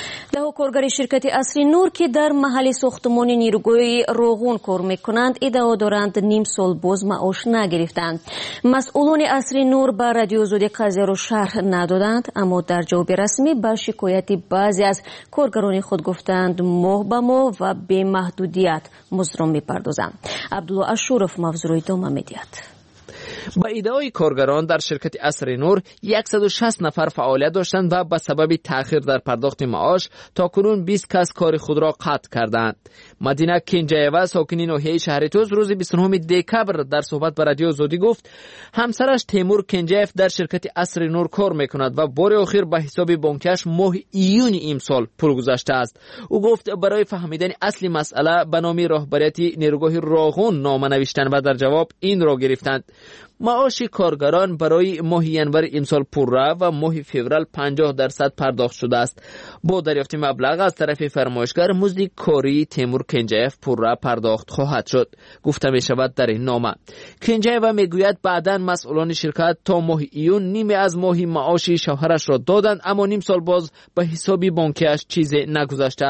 ده کارگر شرکت اصری نور که در محل ساختمان نیروگاه روغن کار میکنند ادعا دارند نیم سال باز معاش نگرفتند. مسئولان اصری نور به رادیو آزادی قضیه را شرح ندادند، اما در جواب رسمی به شکایت بعضی از کارگران خود گفتند ماه به ماه و به محدودیت مزد را میپردازند. عبدالله اشورف موضوع را ادامه میدهد. با ادعای کارگران در شرکت اصر نور 160 نفر فعالیت داشتند و به سبب تأخیر در پرداخت معاش تاکنون 20 کس کار خود را قطع کردند. مدینه کنجایوا ساکنی ناحیه شهرتوز روز 29 دکبر در صحبت با رادیو آزادی گفت همسرش تیمور کنجایف در شرکت اصر نور کار میکند و بار آخر به حساب بانکیش ماه ایون امسال پول گذاشته است. او گفت برای فهمیدن اصل مسئله به نام رهبریت نیروگاه روغن نامه نوشتند و در جواب این را گرفتند. معاش کارگران برای ماه ینور امسال پرره و ماه فوریه 50% پرداخت شده است. با دریافت مبلغ از طرف فرمایشگر مزد کاری تیمور کنجایف پرره پرداخت خواهد شد. گفته می شود در این نامه. کنجایف میگوید بعداً مسئولان شرکت تا ماه ایون نیمه از ماه معاش شوهرش را دادند، اما نیم سال باز به حساب بانکیش چیزی نگذاشته است.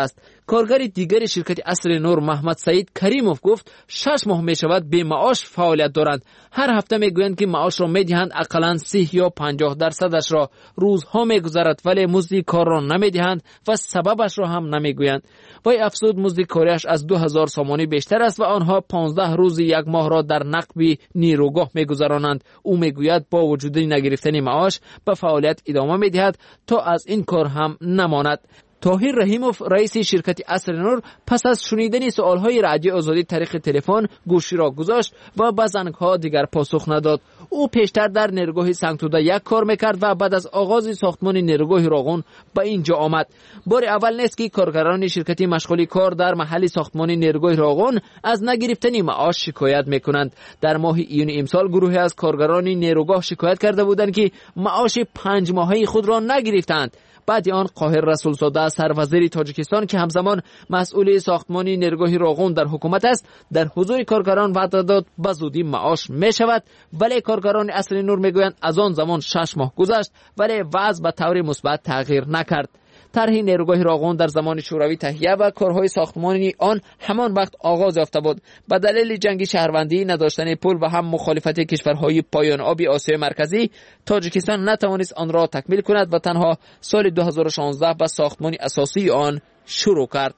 کارگر دیگر شرکت عصر نور محمد سعید کریموف گفت 6 ماه می شود بی معاش فعالیت دارند. هر هفته میگویند که معاش را میدهند، اقلا 30 یا 50% را. روزها میگذرد ولی مزد کار را نمیدهند و سببش را هم نمیگویند. وی افزود مزد کاریش از 2000 سامانی بیشتر است و آنها 15 روز یک ماه را در نقب نیروگاه میگذرانند. او میگوید با وجود نگرفتن معاش به فعالیت ادامه میدهد تا از این کار هم نماند. طاهر رحیموف رئیس شرکت عصر نور پس از شنیدن سوالهای رادیو آزادی طریق تلفن گوشی را گذاشت و به زنگ‌ها دیگر پاسخ نداد. او پیشتر در نیروگاه سنگتوده یک کار میکرد و بعد از آغاز ساختمان نیروگاه راغون به اینجا آمد. بار اول نیست که کارگران شرکت مشغول کار در محل ساختمان نیروگاه راغون از نگرفتن معاش شکایت میکنند. در ماه ایون امسال گروهی از کارگران نیروگاه شکایت کرده بودند که معاش 5 ماهه خود را نگرفتند. بعد آن قاهر رسولزاده سروزیر تاجیکستان که همزمان مسئول ساختمان نیروگاه راغون در حکومت است، در حضور کارگران وعده داد به زودی معاش می شود، ولی کارگران عصر نور میگویند از آن زمان 6 ماه گذشت ولی وضع به طور مثبت تغییر نکرد. طرح نیروگاه راغون در زمان شوروی تهیه و کارهای ساختمانی آن همان وقت آغاز یافته بود. به دلیل جنگ شهروندی، نداشتن پول و هم مخالفت کشورهای پایان آبی آسیای مرکزی، تاجیکستان نتوانست آن را تکمیل کند و تنها سال 2016 به ساختمان اساسی آن شروع کرد.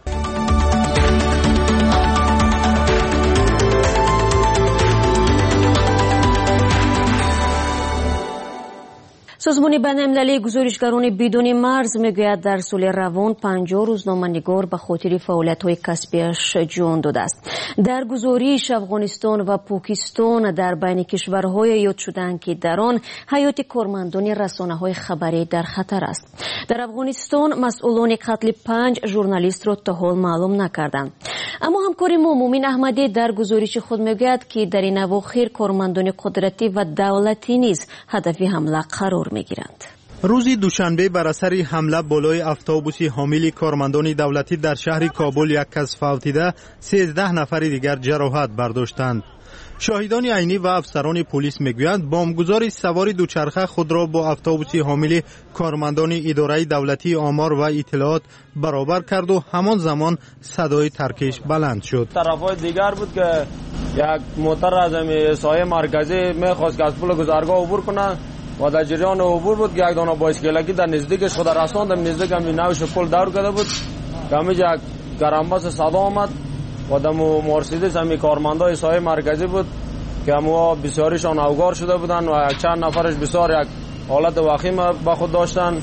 سازمان بین‌المللی گزارشگران بدون مرز میگوید در سال روان 50 روزنامه‌نگار به خاطر فعالیت‌های کسبیش جان داده است. در گزارش افغانستان و پاکستان در بین کشورهای یاد شدند که در آن حیات کارمندان رسانه‌های خبری در خطر است. در افغانستان مسئولان قتل 5 ژورنالیست را تا حال معلوم نکردند. اما همکار ما مومن احمدی در گزارش خود میگوید که در این اواخر کارمندان قدرتی و دولتی نیز هدف حمله قرار میگیرند. روز دوشنبه بر اثر حمله بالای اتوبوس حامل کارمندان دولتی در شهر کابل یک کس فوتیده، 13 نفر دیگر جراحت برداشتند. شاهدان عینی و افسران پلیس میگویند بمبگذار سوار دوچرخه خود را با اتوبوس حامل کارمندان اداره دولتی آمار و اطلاعات برابر کرد و همان زمان صدای ترکش بلند شد. طرفای دیگر بود که یک موتر از سایه مرکزی میخواست که از پل گذرگاه عبور کنه و در جریان عبور بود که یک دانه بایسکلکی در نزدیکش خود رساند. نزدیک همی نوش پل دور کرده بود که همیجا یک گرمبس صدا آمد و در مرسیدس همی کارمندای سایه مرکزی بود که همو بسیاریشان اوگار شده بودن و چند نفرش بسیار یک حالت وخیم به خود داشتن.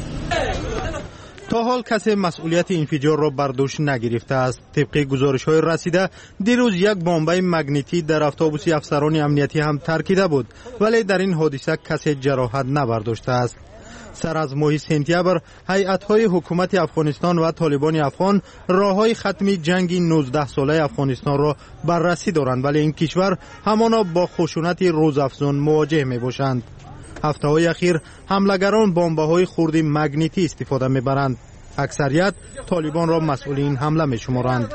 تا حال کسی مسئولیت انفجار را بر دوش نگرفته است. طبق گزارش‌های رسیده دیروز یک بمب مگنیتی در اتوبوس افسران امنیتی هم ترکیده بود، ولی در این حادثه کسی جراحت نبرداشته است. سر از ماه سپتامبر هیئت‌های حکومت افغانستان و طالبان افغان راه‌های ختم جنگ 19 ساله افغانستان را بررسی دارند، ولی این کشور همانا با خشونت روزافزون مواجه می‌باشند. هفته‌های اخیر حملگران بمب‌های خرد مگنیتی استفاده می‌برند. اکثریت طالبان را مسئول این حمله می‌شمارند.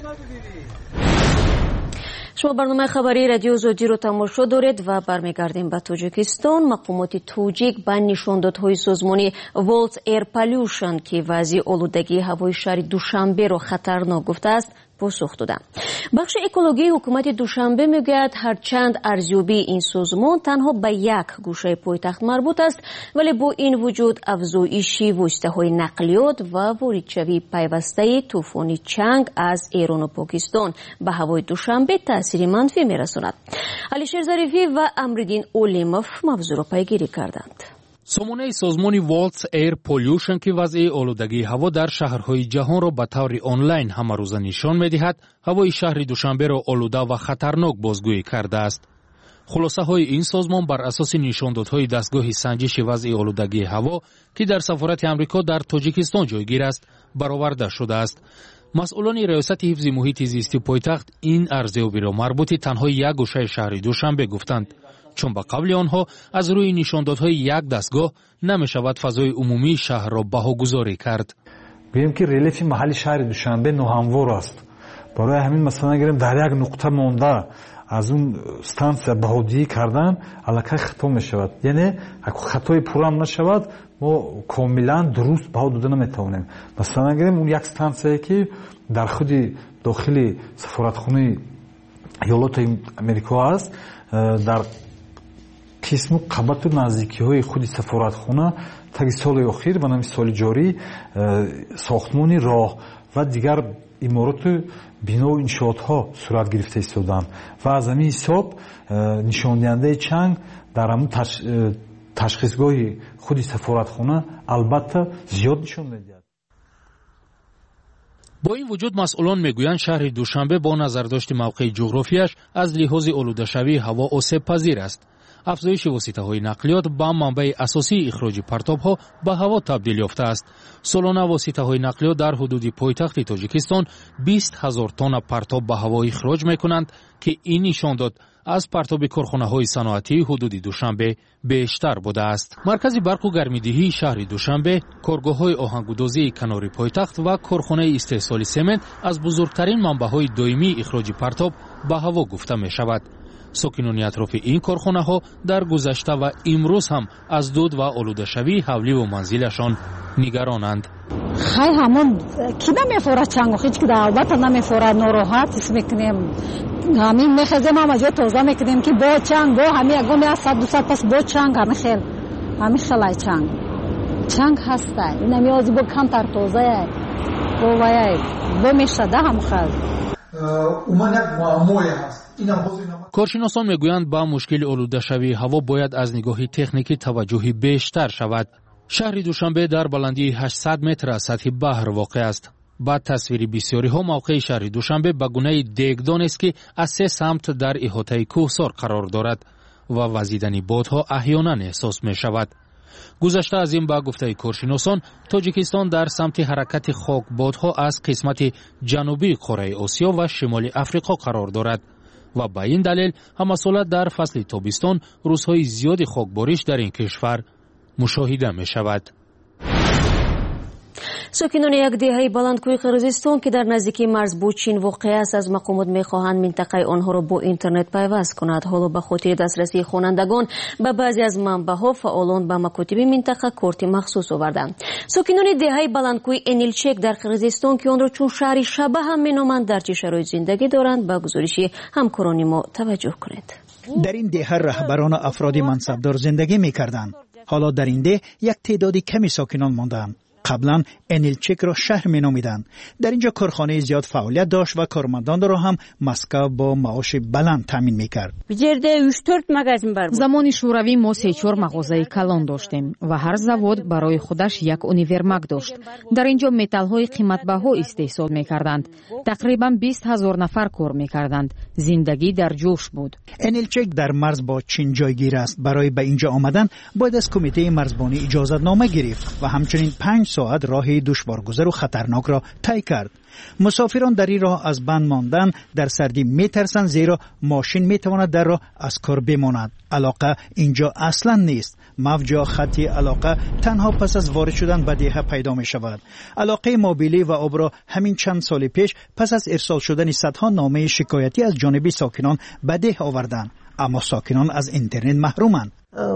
شما برنامه خبری رادیو آزادی رو تماشا دارید و برمیگردیم به تاجیکستان. مقامات توجیک به نشاندادهای سازمانی ولت ایر پالیوشن که وضع آلودگی هوای شهر دوشنبه را خطرناک گفته است پاسخ دادند. بخش اکولوژی حکومت دوشنبه میگوید هرچند ارزیابی این سازمان تنها به یک گوشه پایتخت مربوط است، ولی با این وجود افزایش واسطه‌های نقلیات و واردشوی پیوسته طوفان چنگ از ایران و پاکستان به هوای دوشنبه تاثیر منفی میرساند. علیشیر ظریفی و امرالدین اولیموف موضوع را پیگیری کردند. سامانه سازمان والتس ایر پولیوشن که وضع آلودگی هوا در شهرهای جهان را به طور آنلاین همه روزه نشان می‌دهد، هوای شهر دوشنبه را آلوده و خطرناک بازگویی کرده است. خلاصه های این سازمان بر اساس نشاندادهای دستگاه سنجش وضع آلودگی هوا که در سفارت آمریکا در تاجیکستان جایگیر است برآورده شده است. مسئولان ریاست حفظ محیط زیستی پایتخت این ارزیابی را مربوط تنها یک گوشه شهر دوشنبه گفتند، چون به قبل آنها از روی نشاندادهای یک دستگاه نمی شود فضای عمومی شهر را بهاگذاری کرد. بگیم که ریلیف محلی شهر دوشنبه ناهموار است. برای همین مثلا گریم در یک نقطه مونده از اون ستانسیا بهودی کردن الکی خطا میشود، یعنی اگه خطای پورم نشود ما کاملا درست بهود دادن نمیتونیم. مثلا گریم اون یک ستانسیه که در خود داخل سفارتخانه ایالات امریکا است، در قسم قبط و نزدیکی های خود سفارتخانه تا سال اخیر و نمی سال جاری ساختمان راه و دیگر امارات بنا و انشاءات ها صورت گرفته ایستادند و از همین حساب نشان دهنده چنگ در همون تشخیصگاه خود سفارتخانه البته زیاد نشان میدهد. با این وجود مسئولان میگویند شهر دوشنبه با نظرداشت موقع جغرافیاش از لحاظ آلوده‌شوی هوا آسیب پذیر است. افزایش واسطه‌های نقلیات با منبع اساسی اخراج پرتاب‌ها به هوا تبدیل یافته است. سالانه واسطه‌های نقلیات در حدود پایتخت تاجیکستان 20,000 تن پرتاب به هوا اخراج می‌کنند که این نشان داد از پرتاب کارخانه‌های صنعتی حدود دوشنبه بیشتر بوده است. مرکز برق و گرمیدهی شهر دوشنبه، کارگاه‌های آهنگودازی کنار پایتخت و کارخانه استحصال سمنت از بزرگترین منبع‌های دائمی اخراج پرتاب به هوا گفته می‌شود. ساکنان اطراف این کارخانه ها در گذشته و امروز هم از دود و آلوده‌شوی حولی و منزلشان نگرانند. خیلی همون کی نمیفوره چنگ و هیچ که در البته نمیفوره، ناراحت حس میکنیم. همین میخزیم هم اجا توضیح میکنیم که با چنگ با همین اگه می 100-200 پس با چنگ همین خیلی چنگ هسته. این همیازی با کمتر توضیح با میشده هم خیلی اومد یک معمولی هست. کارشناسان میگویند با مشکل آلوده‌شوی هوا باید از نگاه تکنیکی توجهی بیشتر شود. شهر دوشنبه در بلندی 800 متر از سطح بحر واقع است. بعد تصویری بسیاری ها موقع شهر دوشنبه به گونه دیگدان است که از 3 سمت در احاطه کوهسار قرار دارد و وزیدن بادها احیانا احساس می شود. گذشته از این با گفته کارشناسان، تاجیکستان در سمت حرکت خاکبادها از قسمت جنوبی قاره آسیا و شمال افریقا قرار دارد و به این دلیل همسالت در فصل تابستان روزهای زیادی خاکباریش در این کشور مشاهده می شود. ساکنان یک دهه بلندکوی قرقیزستان که در نزدیکی مرز با چین واقع است از مقامات می‌خواهند منطقه آنها را با اینترنت پیوست کند. حالا به خاطر دسترسی خوانندگان به بعضی از منبع‌ها فعالان به مکاتب منطقه کارت مخصوص آوردند. ساکنان دهه بلندکوی انیلچک در قرقیزستان که آن را چون شهر شبه هم می‌نامند در چه شرایط زندگی دارند به گزارش همکاران ما توجه کنید. در این دهه رهبران افراد منصبدار زندگی می‌کردند. حالا در این ده یک تعدادی کمی ساکنان ماندند. قبلا انیلچک را شهر می نامیدند. در اینجا کارخانه زیاد فعالیت داشت و کارمندان را هم مسکو با معاش بلند تامین می کرد. زمان شوروی ما 3-4 مغازه کلان داشتیم و هر زواد برای خودش یک اونیورماگ داشت. در اینجا متال های قیمتبها استحصال می کردند. تقریبا 20,000 نفر کار می کردند. زندگی در جوش بود. انیلچک در مرز با چین جایگیر است. برای به اینجا آمدن باید از کمیته مرزبانی اجازت نامه گرفت و همچنین 5 ساعت راه دشوارگذر و خطرناک را طی کرد. مسافران در این راه از بند ماندن در سردی میترسند زیرا ماشین میتواند در راه از کار بماند. علاقه اینجا اصلا نیست. موج خطی علاقه تنها پس از وارد شدن به دهه پیدا می شود. علاقه موبیلی و آب را همین چند سال پیش پس از ارسال شدن صدها نامه شکایتی از جانب ساکنان به ده آوردند، اما ساکنان از اینترنت محرومند.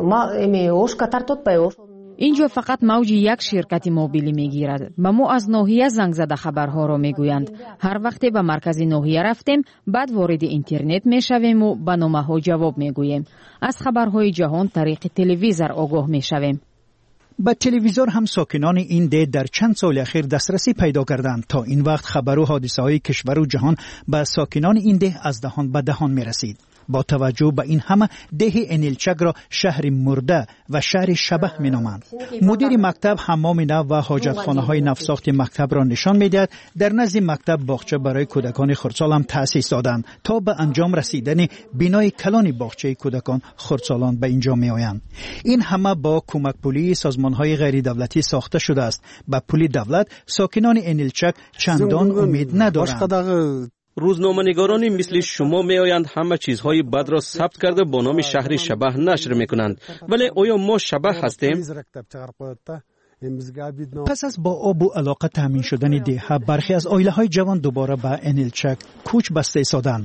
اینجا فقط موج یک شرکت موبیلی میگیرد. به ما از ناحیه زنگ زده خبرها را میگویند. هر وقت به مرکز ناحیه رفتیم بعد وارد اینترنت میشویم و به نامه ها جواب میگوییم. از خبرهای جهان طریق تلویزیون آگاه میشویم. به تلویزیون هم ساکنان این ده در چند سال اخیر دسترسی پیدا کردند. تا این وقت خبر و حادثه های کشور و جهان به ساکنان این ده از دهان به دهان میرسید. با توجه به این همه ده انیلچک را شهر مرده و شهر شبه می نامند. مدیر مکتب حمام نو و حاجتخانه های نوساخت مکتب را نشان می دهد. در نزد مکتب باغچه برای کودکان خردسال هم تأسیس دادند تا به انجام رسیدن بینای کلان باغچه کودکان خردسالان به اینجا می آیند. این همه با کمک پولی سازمان های غیر دولتی ساخته شده است. به پول دولت ساکنان انیلچک چندان امید ندارند. روزنامه‌نگارانی مثل شما میآیند همه چیزهای بد را ثبت کرده با نام شهر شبه نشر میکنند، ولی آیا ما شبه هستیم؟ پس از با آب و علاقه تامین شدن دهها برخی از عائله‌های جوان دوباره به انیلچک کوچ بسته ایستادند.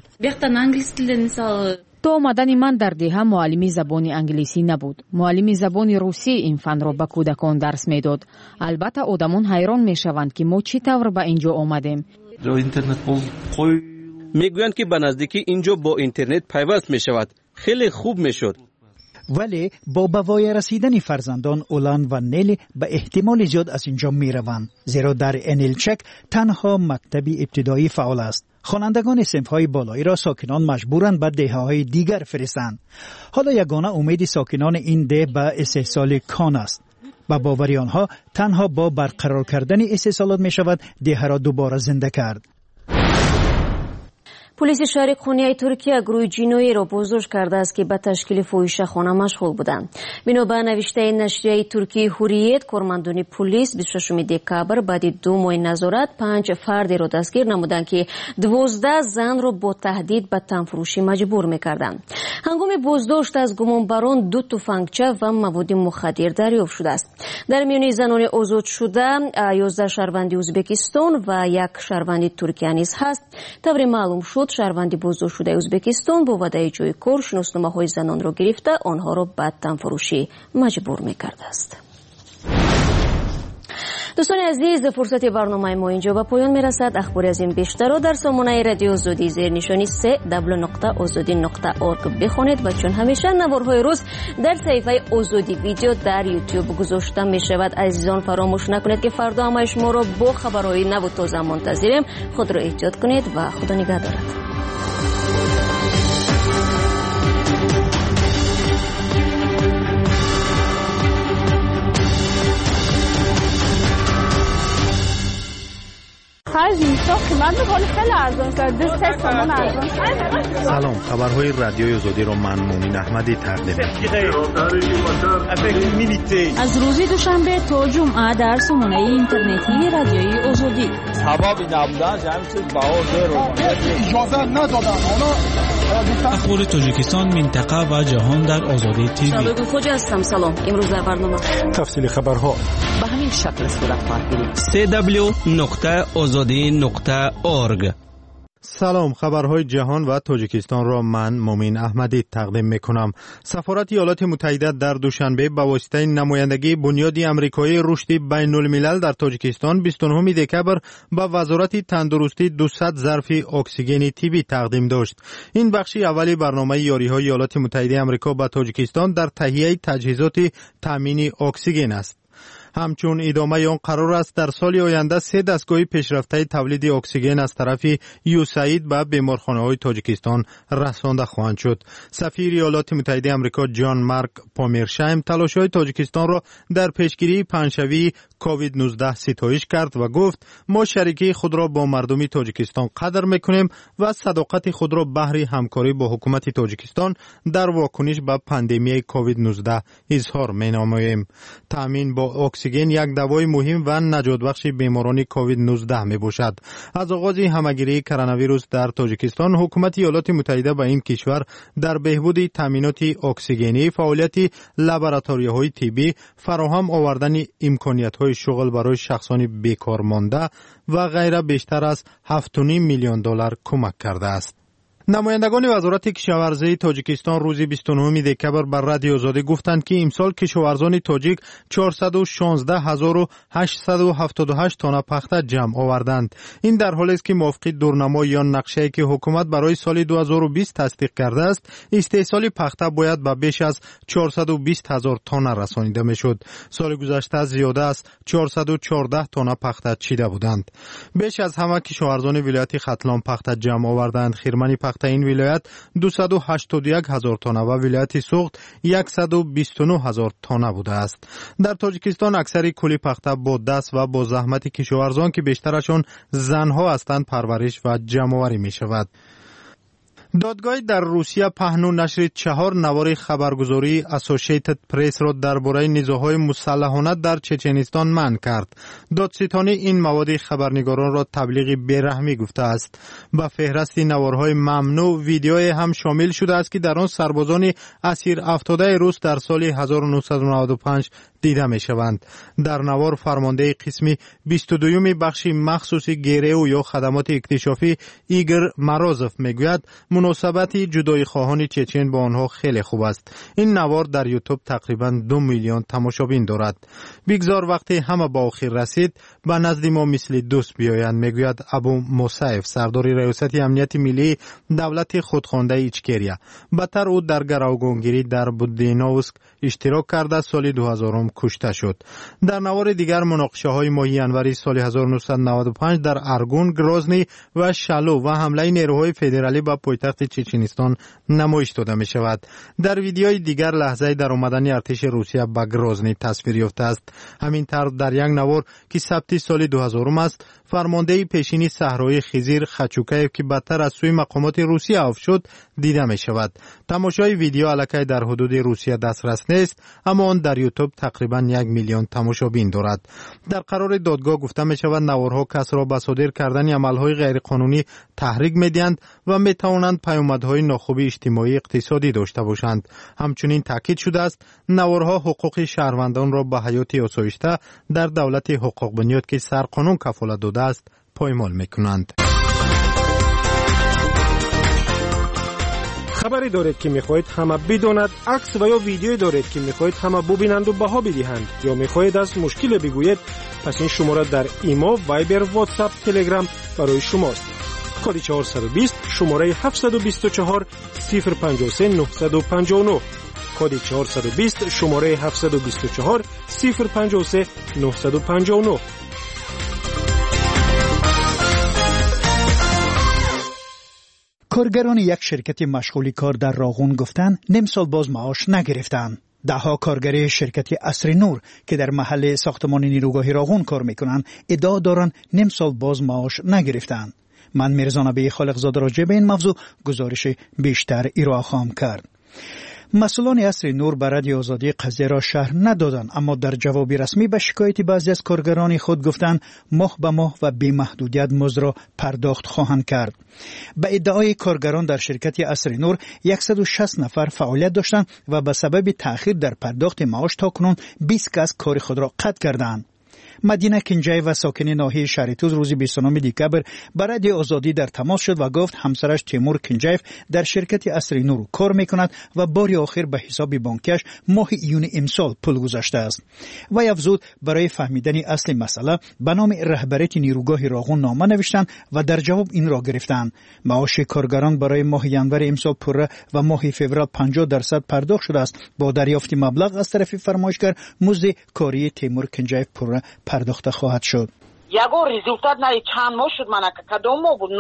تا آمدن من در دهه معلمی زبان انگلیسی نبود. معلمی زبان روسی این فن را به کودکان درس میداد. البته آدمان حیران میشوند که ما چی طور به اینجا آمدیم. میگویند که به نزدیکی اینجا با اینترنت پیوست میشود. خیلی خوب میشد. ولی با بوای رسیدن فرزندان اولان و نیل به احتمال زیاد از اینجا میروند، زیرا در انیلچک تنها مکتبی ابتدایی فعال است. خوانندگان صنف‌های بالایی را ساکنان مجبورند به دهه‌های دیگر فرستند. حالا یگانه امید ساکنان این ده به استحصال کان است. با باوری آنها تنها با برقرار کردن استحصالات می شود ده را دوباره زنده کرد. پلیس شهر خونیای ترکیه گروه جنایی را بازداشت کرده است که به تشکیل فاحشه‌خانه مشغول بودند. بنابر نوشته نشریه ترکیه هوریت، کارمندان پلیس 26 دکبر بعد 2 ماه نظارت 5 فرد را دستگیر نمودند که 12 زن را با تهدید به تنفروشی مجبور می‌کردند. هنگام بازداشت از گمانبران 2 تفنگچه و مواد مخدر دریافت شده است. در میان زنان آزاد شده 11 شهروند ازبکستان و 1 شهروند ترکیه نیز هست. طوری معلوم شد شهروند بازداشت شده ازبکستان با وعده جای کار شناسنامه‌های زنان را گرفته آنها را به تنفروشی مجبور می‌کرده است. دوستان عزیز، فرصت برنامه ما اینجا به پایان میرسد. اخباری از این بیشتر را در سامانه رادیو آزادی زیر نشانی www.azadi.org بخوانید و چون همیشه نوارهای روز در صفحه آزادی ویدیو در یوتیوب گذاشته می شود. عزیزان فراموش نکنید که فردا هم شما را با خبرهای نو و تازه منتظریم. خود را احتیاط کنید و خدا نگهدارد. سلام، خبرهای رادیوی آزادی را من مومین احمدی تقدیم می‌کنم. از روز دوشنبه تا جمعه در سامانه اینترنتی رادیوی آزادی. اخبار تاجیکستان، منطقه و جهان در آزادی تیوی. سلام خوش هستم. سلام. امروز در برنامه تفصیل خبرها به همین شکل صورت خواهد گرفت. www.azadi.org. سلام، خبرهای جهان و تاجیکستان را من مومین احمدی تقدیم میکنم. سفارت ایالات متحده در دوشنبه با واسطه نمایندگی بنیاد آمریکایی رشد بین الملل در تاجیکستان 29 دکبر با وزارت تندرستی 200 ظرف اکسیژن طبی تقدیم داشت. این بخشی اولی برنامه یاری‌های ایالات متحده آمریکا با تاجیکستان در تهیه تجهیزات تامین اکسیژن است. همچون ادامه آن قرار است در سال آینده 3 دستگاه پیشرفته تولید اکسیژن از طرف یوساید به بیمارخانه‌های تاجیکستان رسانده خواهند شد. سفیر ایالات متحده آمریکا جان مارک پامیرشایم تلاش‌های تاجیکستان را در پیشگیری پنجشنبه کووید 19 ستایش کرد و گفت ما شریکی خود را با مردم تاجیکستان قدر می‌کنیم و صداقت خود را بهر همکاری با حکومت تاجیکستان در واکنش به پاندمی کووید 19 اظهار می‌نماییم. تامین با اکسیژن یک دوای مهم و نجات بخش بیماران کووید 19 می باشد. از آغاز همهگیری کرونا ویروس در تاجیکستان حکومت ایالات متحده به این کشور در بهبود تامینات اکسیژنی، فعالیت لابراتواری‌های طبی، فراهم آوردن امکانات‌های شغل برای شخصان بیکار مانده و غیره بیشتر از 7.5 میلیون دلار کمک کرده است. نمایندگان وزارت کشاورزی تاجیکستان روز 29 دکبر بر رادیو آزادی گفتند که امسال کشاورزان تاجیک 416,878 تن پخته جمع آوردند. این در حالی است که موافق دورنما یا نقشه‌ای که حکومت برای سال 2020 تصدیق کرده است، استحصال پخته باید به بیش از 420,000 تن رسانیده میشد. سال گذشته زیاده از 414 تن پخته چیده بودند. بیش از همه کشاورزان ولایت ختلان پخته جمع آوردند. خیرمنی پخته این ولایت 281,000 تن و ولایت سوخت 129,000 تن بوده است. در تاجیکستان اکثر کلی پخته با دست و با زحمت کشاورزان که بیشترشون زنها هستند پرورش و جمع‌آوری می شود. دادگاه در روسیه پهن و نشر 4 نوار خبرگزاری اسوسییتد پرس را درباره نیزوهای مسلحانه در چچنستان منع کرد. دادستان این مواد خبرنگاران را تبلیغ بیرحمی گفته است. به فهرست نوارهای ممنوع ویدیوی هم شامل شده است که در آن سربازان اسیر افتاده روس در سال 1995 دیده می شوند. در نوار فرمانده قسم 22 بخش مخصوصی گیرو یا خدمات اکتشافی ایگور مارازوف میگوید مناسبت جدای خواهان چچن با آنها خیلی خوب است. این نوار در یوتیوب تقریبا 2 میلیون تماشابین دارد. بگذار وقتی همه با آخر رسید به نزد ما مثل دوست بیایند، میگوید ابو موسیف سردار ریاست امنیت ملی دولت خودخوانده ایچکریا. بدتر او در گروگانگیری در بودینوسک اشتراک کرده سال 2000 کشته شد. در نوار دیگر مناقشه های ماهی ینوری سال 1995 در ارگون، گروزنی و شالو و حمله نیروهای فدرالی به پایتخت چچنستان نمایش داده می شود. در ویدیوی دیگر لحظه در آمدن ارتش روسیه به گروزنی تصویر یافته است. همین طرز در یک نوار که ثبت سال 2000 است، فرمانده پیشینی صحرای خزیر خچوکایف که بدتر از سوی مقامات روسیه آف شد دیده می شود. تماشای ویدیو الکی در حدود روسیه دسترس نیست، اما آن در یوتیوب تقریبا 1 میلیون تماشابین دارد. در قرار دادگاه گفته می شود نوارها کس را به صادر کردن عملهای غیرقانونی تحریک می دهند و می توانند پیامدهای ناخوب اجتماعی اقتصادی داشته باشند. همچنین تاکید شده است نوارها حقوق شهروندان را به حیات آسایشته در دولت حقوق بنیاد که سرقانون کفالت داده است پایمال می کنند. خبری دارید که میخواهید همه بداند، عکس و یا ویدیویی دارید که میخواهید همه ببینند و بها بدهند، یا میخواهید از مشکل بگویید، پس این شماره در ایما، وایبر، واتساپ، تلگرام برای شماست. کد 420 شماره 724 053 959. کد 420 شماره 724 053 959. کارگران یک شرکت مشغولی کار در راغون گفتند نیم سال باز معاش نگرفتند. دهها کارگر شرکت عصر نور که در محل ساختمان نیروگاه راغون کار میکنند ادعا دارند نیم سال باز معاش نگرفتند. من میرزا نبی خالقزاده راجع به این موضوع گزارش بیشتر ارائه خواهم کرد. مسئولان عصر نور به رادیو آزادی قضیه را شرح ندادند، اما در جواب رسمی به شکایت بعضی از کارگران خود گفتند ماه به ماه و بی محدودیت مزد را پرداخت خواهند کرد. به ادعای کارگران در شرکت عصر نور 160 نفر فعالیت داشتند و به سبب تأخیر در پرداخت معاش تاکنون 20 کس کار خود را قطع کردند. مدینه کنجایف و ساکن ناحیه شهرتوز روز 29 دکبر با رادیو آزادی در تماس شد و گفت همسرش تیمور کنجایف در شرکت عصر نور کار میکند و بار آخر به حساب بانکیش ماه ایون امسال پول گذاشته است. و افزود برای فهمیدن اصل مسئله به نام رهبریت نیروگاه راغون نامه نوشتند و در جواب این را گرفتند. معاش کارگران برای ماه ینور امسال پوره و ماه فوریه 50% پرداخت شده است. با دریافت مبلغ از طرف فرمایشگر مزد کاری تیمور کنجایف پوره پرداخته خواهد شد. یگو ریزولتات نه چند ماه شد من کدوم ماه بود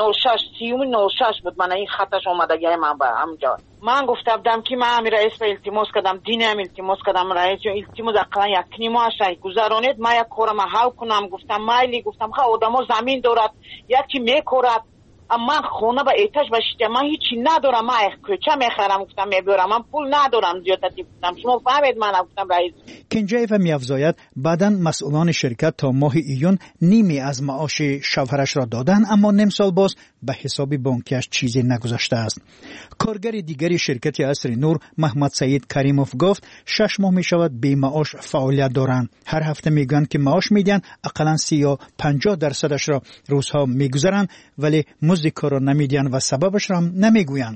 06 بود من این خطش اومدگی من به همجا من گفتم که من امیر رئیس به التماس کردم دینم التماس کردم رئیس جو التماس اقلا یک نیمه شای گذرانید ما یک کارم حل کنم گفتم مایلی گفتم خب آدمو زمین دارد یکی میکورد من خونه به ایتش باشید من هیچی ندارم من کوچه میخرم گفتم میبرم من پول ندارم زیادتی گفتم شما فهمید من گفتم رئیس کنجایف میافزاید بعداً مسئولان شرکت تا ماه ایون نیمی از معاش شوهرش را دادن اما نیم سال باز به حساب بانکیش چیزی نگذاشته است. کارگر دیگری شرکت عصر نور محمد سعید کریموف گفت 6 ماه می شود بی معاش فعالیت دارند. هر هفته میگن که معاش میدن اقلا 30 یا 50% را روزها میگذارند ولی مزد کار را نمیدن و سببش را هم نمیگویند.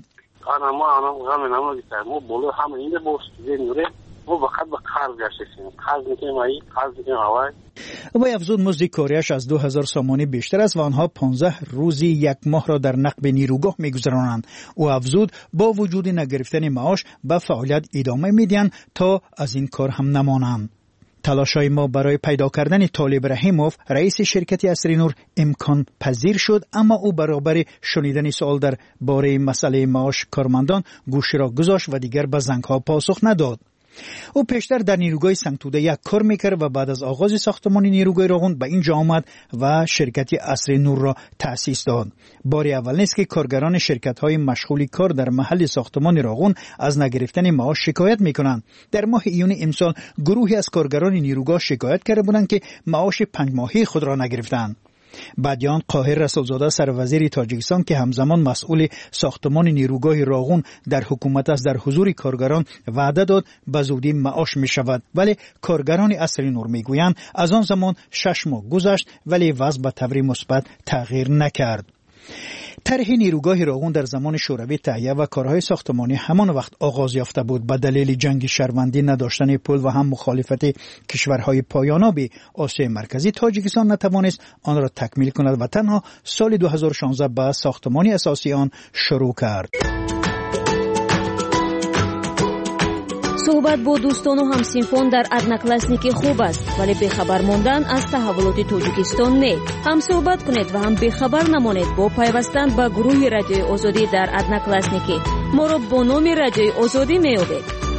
ما بولو هم این بوست ما فقط به قرض گشتیم قرض میکنیم و افزود مزد کاریش از 2000 سامانی بیشتر است و آنها 15 روزی یک ماه را در نقب نیروگاه میگذرانند. او افزود با وجود نگرفتن معاش به فعالیت ادامه میدن تا از این کار هم نمانند. تلاشای ما برای پیدا کردن طالب رحیموف رئیس شرکت عصر نور امکان پذیر شد اما او برابر شنیدن سوال در باره مسئله معاش کارمندان گوش را گذاشت و دیگر به زنگ‌ها پاسخ نداد. او پیشتر در نیروگاه سنگتوده یک کار میکرد و بعد از آغاز ساختمان نیروگاه راغون به اینجا آمد و شرکت عصر نور را تأسیس داد. بار اول نیست که کارگران شرکت‌های مشغولی کار در محل ساختمان راغون از نگرفتن معاش شکایت میکنند. در ماه ایون امسال گروهی از کارگران نیروگاه شکایت کرده بودند که معاش 5 ماهه خود را نگرفتند. بعدیان قاهر رسولزاده سروزیر تاجیکستان که همزمان مسئول ساختمان نیروگاه راغون در حکومت است در حضور کارگران وعده داد به زودی معاش می شود، ولی کارگران اصلی نور می گویند از آن زمان 6 ماه گذشت ولی وضع به طور مثبت تغییر نکرد. طرح نیروگاه راغون در زمان شوروی تهیه و کارهای ساختمانی همان وقت آغاز یافته بود. به دلیل جنگ شهروندی، نداشتن پل و هم مخالفت کشورهای پایاناب آسیای مرکزی، تاجیکستان نتوانست آن را تکمیل کند و تنها سال 2016 به ساختمان اساسی آن شروع کرد. صحبت با دوستان و همسینفان در ادناکلاسنیکی خوب است، ولی بخبر ماندن از تحولات تاجیکستان نه. هم صحبت کنید و هم بخبر نمانید با پیوستن به گروه رادیوی آزادی در ادناکلاسنیکی. ما را با نام رادیوی آزادی میابید.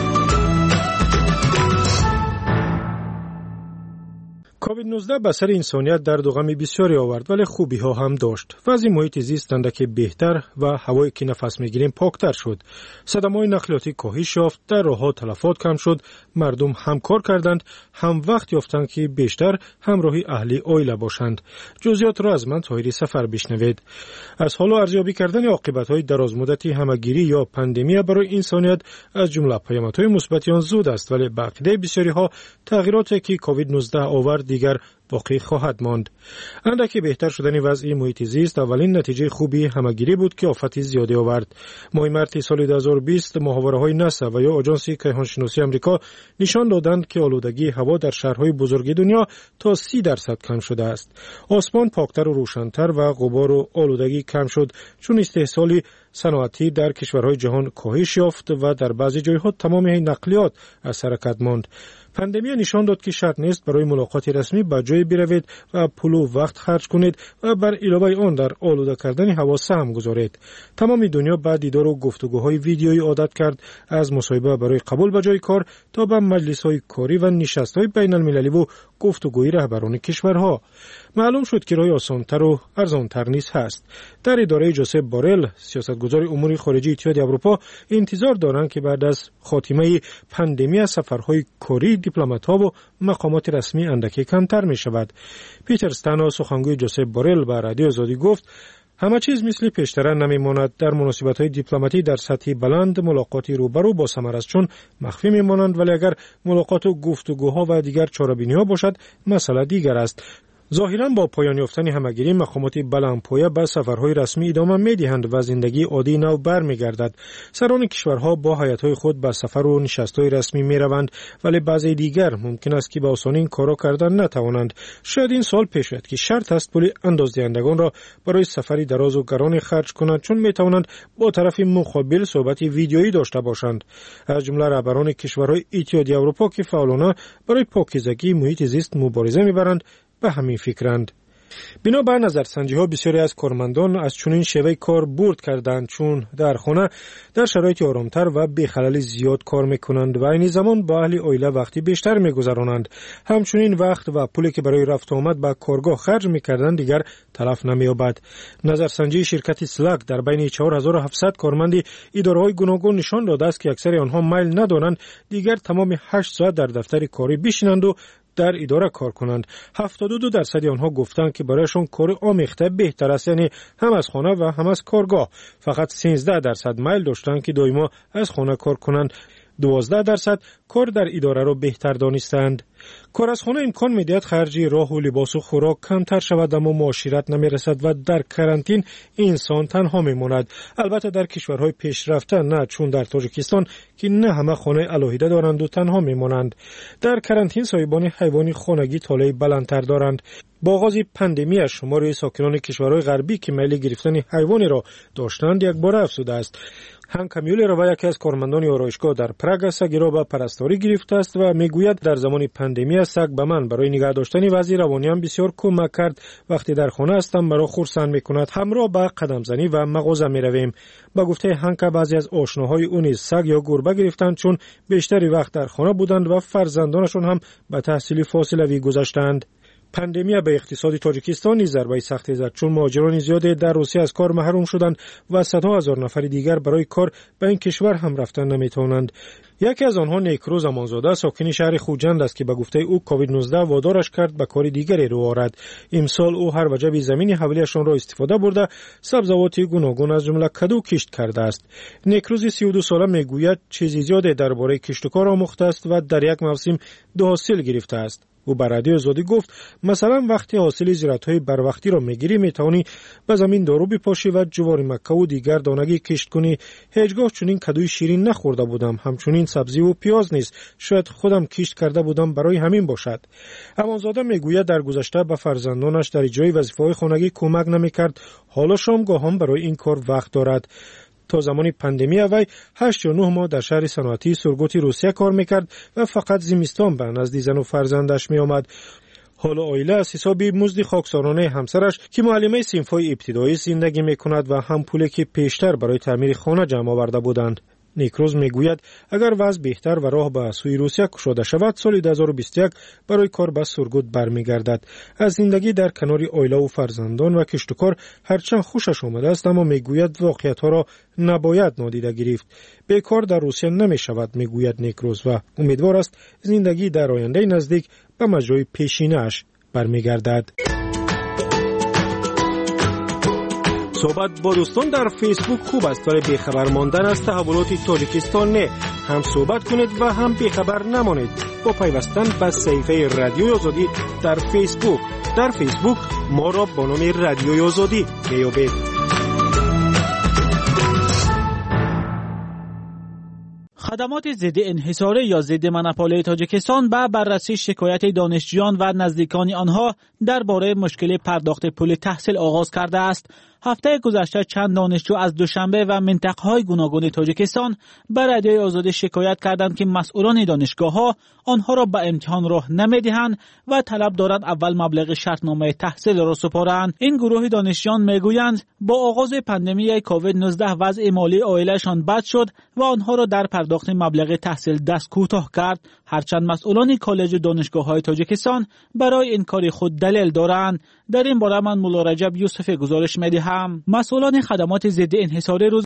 کووید 19 به سر انسانیت درد و غم بسیاری آورد، ولی خوبی ها هم داشت. وضع محیط زیست اندکی بهتر و هوایی که نفس میگیریم پاکتر شد. صدمه‌های نقلیاتی کاهش یافت، در راه‌ها تلفات کم شد، مردم همکار کردند، هم وقت یافتند که بیشتر همراهی اهلی عائله باشند. جزئیات را از من طاهری سفر بشنوید. از حالا ارزیابی کردن عاقبت‌های درازمدتی همه‌گیری یا پاندمی برای انسانیت از جمله پیامدهای مثبت آن زود است، ولی به عقیده بسیاری‌ها تغییراتی که کووید 19 آورد دیگر باقی خواهد ماند. اندکی بهتر شدن وضع محیط زیست اولین نتیجه خوبی همه‌گیری بود که آفت زیادی آورد. ماه مارس سال 2020 ماهواره‌های ناسا و یا آژانس کیهانشناسی آمریکا نشان دادند که آلودگی هوا در شهرهای بزرگ دنیا تا 30% کم شده است. آسمان پاکتر و روشن‌تر و غبار و آلودگی کم شد، چون استحصال صنعتی در کشورهای جهان کاهش یافت و در بعضی جایها تمام نقلیات از حرکت ماند. پاندمی نشان داد که شرط نیست برای ملاقات رسمی به جای بروید و پول و وقت خرج کنید و بر علاوه آن در آلوده کردن هوا سهم گذارید. تمام دنیا بعد دیدار و گفتگوهای ویدیویی عادت کرد، از مصاحبه برای قبول به جای کار تا به مجلس‌های کاری و نشست‌های بین‌المللی و گفتگوی رهبران کشورها. معلوم شد که راه آسان‌تر و ارزان‌تر نیز هست. در اداره جوزپ بورل، سیاستگزار امور خارجه اتحادیه اروپا، انتظار دارند که بعد از خاتمه پاندمی سفرهای کاری دیپلمات‌ها و مقامات رسمی اندکی کمتر می‌شود. پیتر استانو، سخنگوی جوزپ بورل، به رادیو آزادی گفت همه چیز مثل پیشتر نمی‌ماند. در مناسبت‌های دیپلماتی در سطح بلند ملاقاتی روبرو با ثمر است، چون مخفی می‌مانند، ولی اگر ملاقات و گفتگوها و دیگر چاره‌بینی‌ها باشد مسئله دیگر است. ظاهراً با پایان یافتن همه‌گیری مقامات بلندپایه به سفرهای رسمی ادامه می‌دهند و زندگی عادی نو برمیگردد. سران کشورها با هیئت‌های خود به سفر و نشست‌های رسمی می‌روند، ولی بعضی دیگر ممکن است که به آسانی این کارا کردن نتوانند. شاید این سال پیش آید که شرط است پول اندازدهندگان را برای سفری دراز و گران خرج کنند، چون می‌توانند با طرف مقابل صحبت ویدیویی داشته باشند. از جمله رهبران کشورهای اتحادیه اروپا که فعالانه برای پاکیزگی محیط زیست مبارزه می‌برند به همین فکرند. بنابر نظرسنجی‌ها بسیاری از کارمندان از چنین شیوه کار برد کردند، چون در خانه در شرایط آرامتر و بی خلل زیاد کار میکنند و این زمان با اهل عائله وقتی بیشتر میگذرانند. همچنین وقت و پولی که برای رفت آمد به کارگاه خرج میکردند دیگر تلف نمی‌یابد. نظرسنجی شرکت سلاک در بین 4700 کارمند اداره‌های گوناگون نشان داده است که اکثر آنها میل ندارند دیگر تمام 8 ساعت در دفتر کاری بشینند و در اداره کار کنند. 72% آنها گفتند که برایشان کار آمیخته بهتر است، یعنی هم از خانه و هم از کارگاه. فقط 13% میل داشتند که دائما از خانه کار کنند. 12% کار در اداره را بهتر دانستند. کار از خانه امکان می‌دهد خرج راه و لباس و خوراک کمتر شود، اما معاشرت نمی‌رسد و در کرانتین انسان تنها می‌ماند. البته در کشورهای پیشرفته نه، چون در تاجیکستان که نه همه خانه علاهیده دارند و تنها می‌مانند. در کرانتین صاحبان حیوان خانگی طالع بلندتر دارند. با آغاز پاندمی شمار ساکنان کشورهای غربی که میل گرفتن حیوانی را داشتند یک بار افزوده است. هنکامیول را یکی از کارمندان آرایشگاه در پراگ سگی را به پرستاری گرفته است و میگوید در زمان پاندمی سگ به من برای نگه داشتن وضع روانیم بسیار کمک کرد. وقتی در خانه هستم مرا خرسند میکند. همراه به قدم زنی و مغازه میرویم. با گفته هنکا بعضی از آشناهای او نیز سگ یا گربه گرفتند، چون بیشتری وقت در خانه بودند و فرزندانشون هم به تحصیل فاصلوی گذاشتند. پاندمی به اقتصاد تاجیکستان نیز ضربه سختی زد، چون مهاجران زیادی در روسیه از کار محروم شدند و صدها هزار نفر دیگر برای کار به این کشور هم رفتن نمیتوانند. یکی از آنها نیکروز امانزاده ساکن شهر خوجند است که به گفته او کووید 19 وادارش کرد به کار دیگری رو آورد. امسال او هر وجب زمین حولیشان را استفاده برده سبزوات گوناگون از جمله کدو کشت کرده است. نیکروز 32 ساله میگوید چیزی زیادی درباره کشت و کار آموخته است و در یک موسم 2 حاصل گرفته است. او به رادیو آزادی گفت مثلا وقتی حاصل زراعت‌های بروقتی را میگیری میتوانی به زمین دارو بپاشی و جوار مکه و دیگر دانگی کشت کنی. هیچگاه چنین کدوی شیرین نخورده بودم، همچنین سبزی و پیاز نیست، شاید خودم کشت کرده بودم برای همین باشد. امانزاده میگوید در گذشته به فرزندانش در اجرای وظیفه‌های خانگی کمک نمیکرد، حالا شامگاه هم برای این کار وقت دارد. تا زمان پاندمی وی 8 یا 9 ماه در شهر صنعتی سورگوت روسیه کار میکرد و فقط زمستان به نزد زن و فرزندش می آمد. حالا آیله از حساب مزد خاکسارانه همسرش که معلمه صنف‌های ابتدایی زندگی میکند و هم پولی که پیشتر برای تعمیر خانه جمع آورده بودند. نیکروز میگوید اگر وضع بهتر و راه به سوی روسیه گشوده شود سال 2021 برای کار به سورگوت برمیگردد. از زندگی در کنار عائله و فرزندان و کشت و کار هرچند خوشش آمده است، اما میگوید واقعیت‌ها را نباید نادیده گرفت. بیکار در روسیه نمیشود میگوید نیکروز و امیدوار است زندگی در آینده نزدیک به مجرای پیشینه‌اش برمیگردد. صحبت با دوستان در فیسبوک خوب است، ولی بیخبر ماندن از تحولات تاجیکستان نه. هم صحبت کنید و هم بیخبر نمانید با پیوستن به صفحه رادیوی آزادی در فیسبوک. در فیسبوک ما را با نام رادیوی آزادی میابید. خدمات ضد انحصاری یا ضد مناپولی تاجیکستان به بررسی شکایت دانشجویان و نزدیکان آنها درباره مشکل پرداخت پول تحصیل آغاز کرده است. هفته گذشته چند دانشجو از دوشنبه و منطقه‌های گوناگون تاجیکستان به رادیوی آزادی شکایت کردند که مسئولان دانشگاه‌ها آنها را به امتحان راه نمی‌دهند و طلب دارند اول مبلغ شرطنامه تحصیل را سپارند. این گروه دانشجویان میگویند با آغاز پاندمی کووید 19 وضع مالی عائله‌شان بد شد و آنها را در پرداخت مبلغ تحصیل دست کوتاه کرد، هرچند مسئولان کالج و دانشگاه‌های تاجیکستان برای این کار خود دلیل دارند. در این باره من مولا رجب یوسف گزارش می‌دهم. مسئولان خدمات ضد انحصاری روز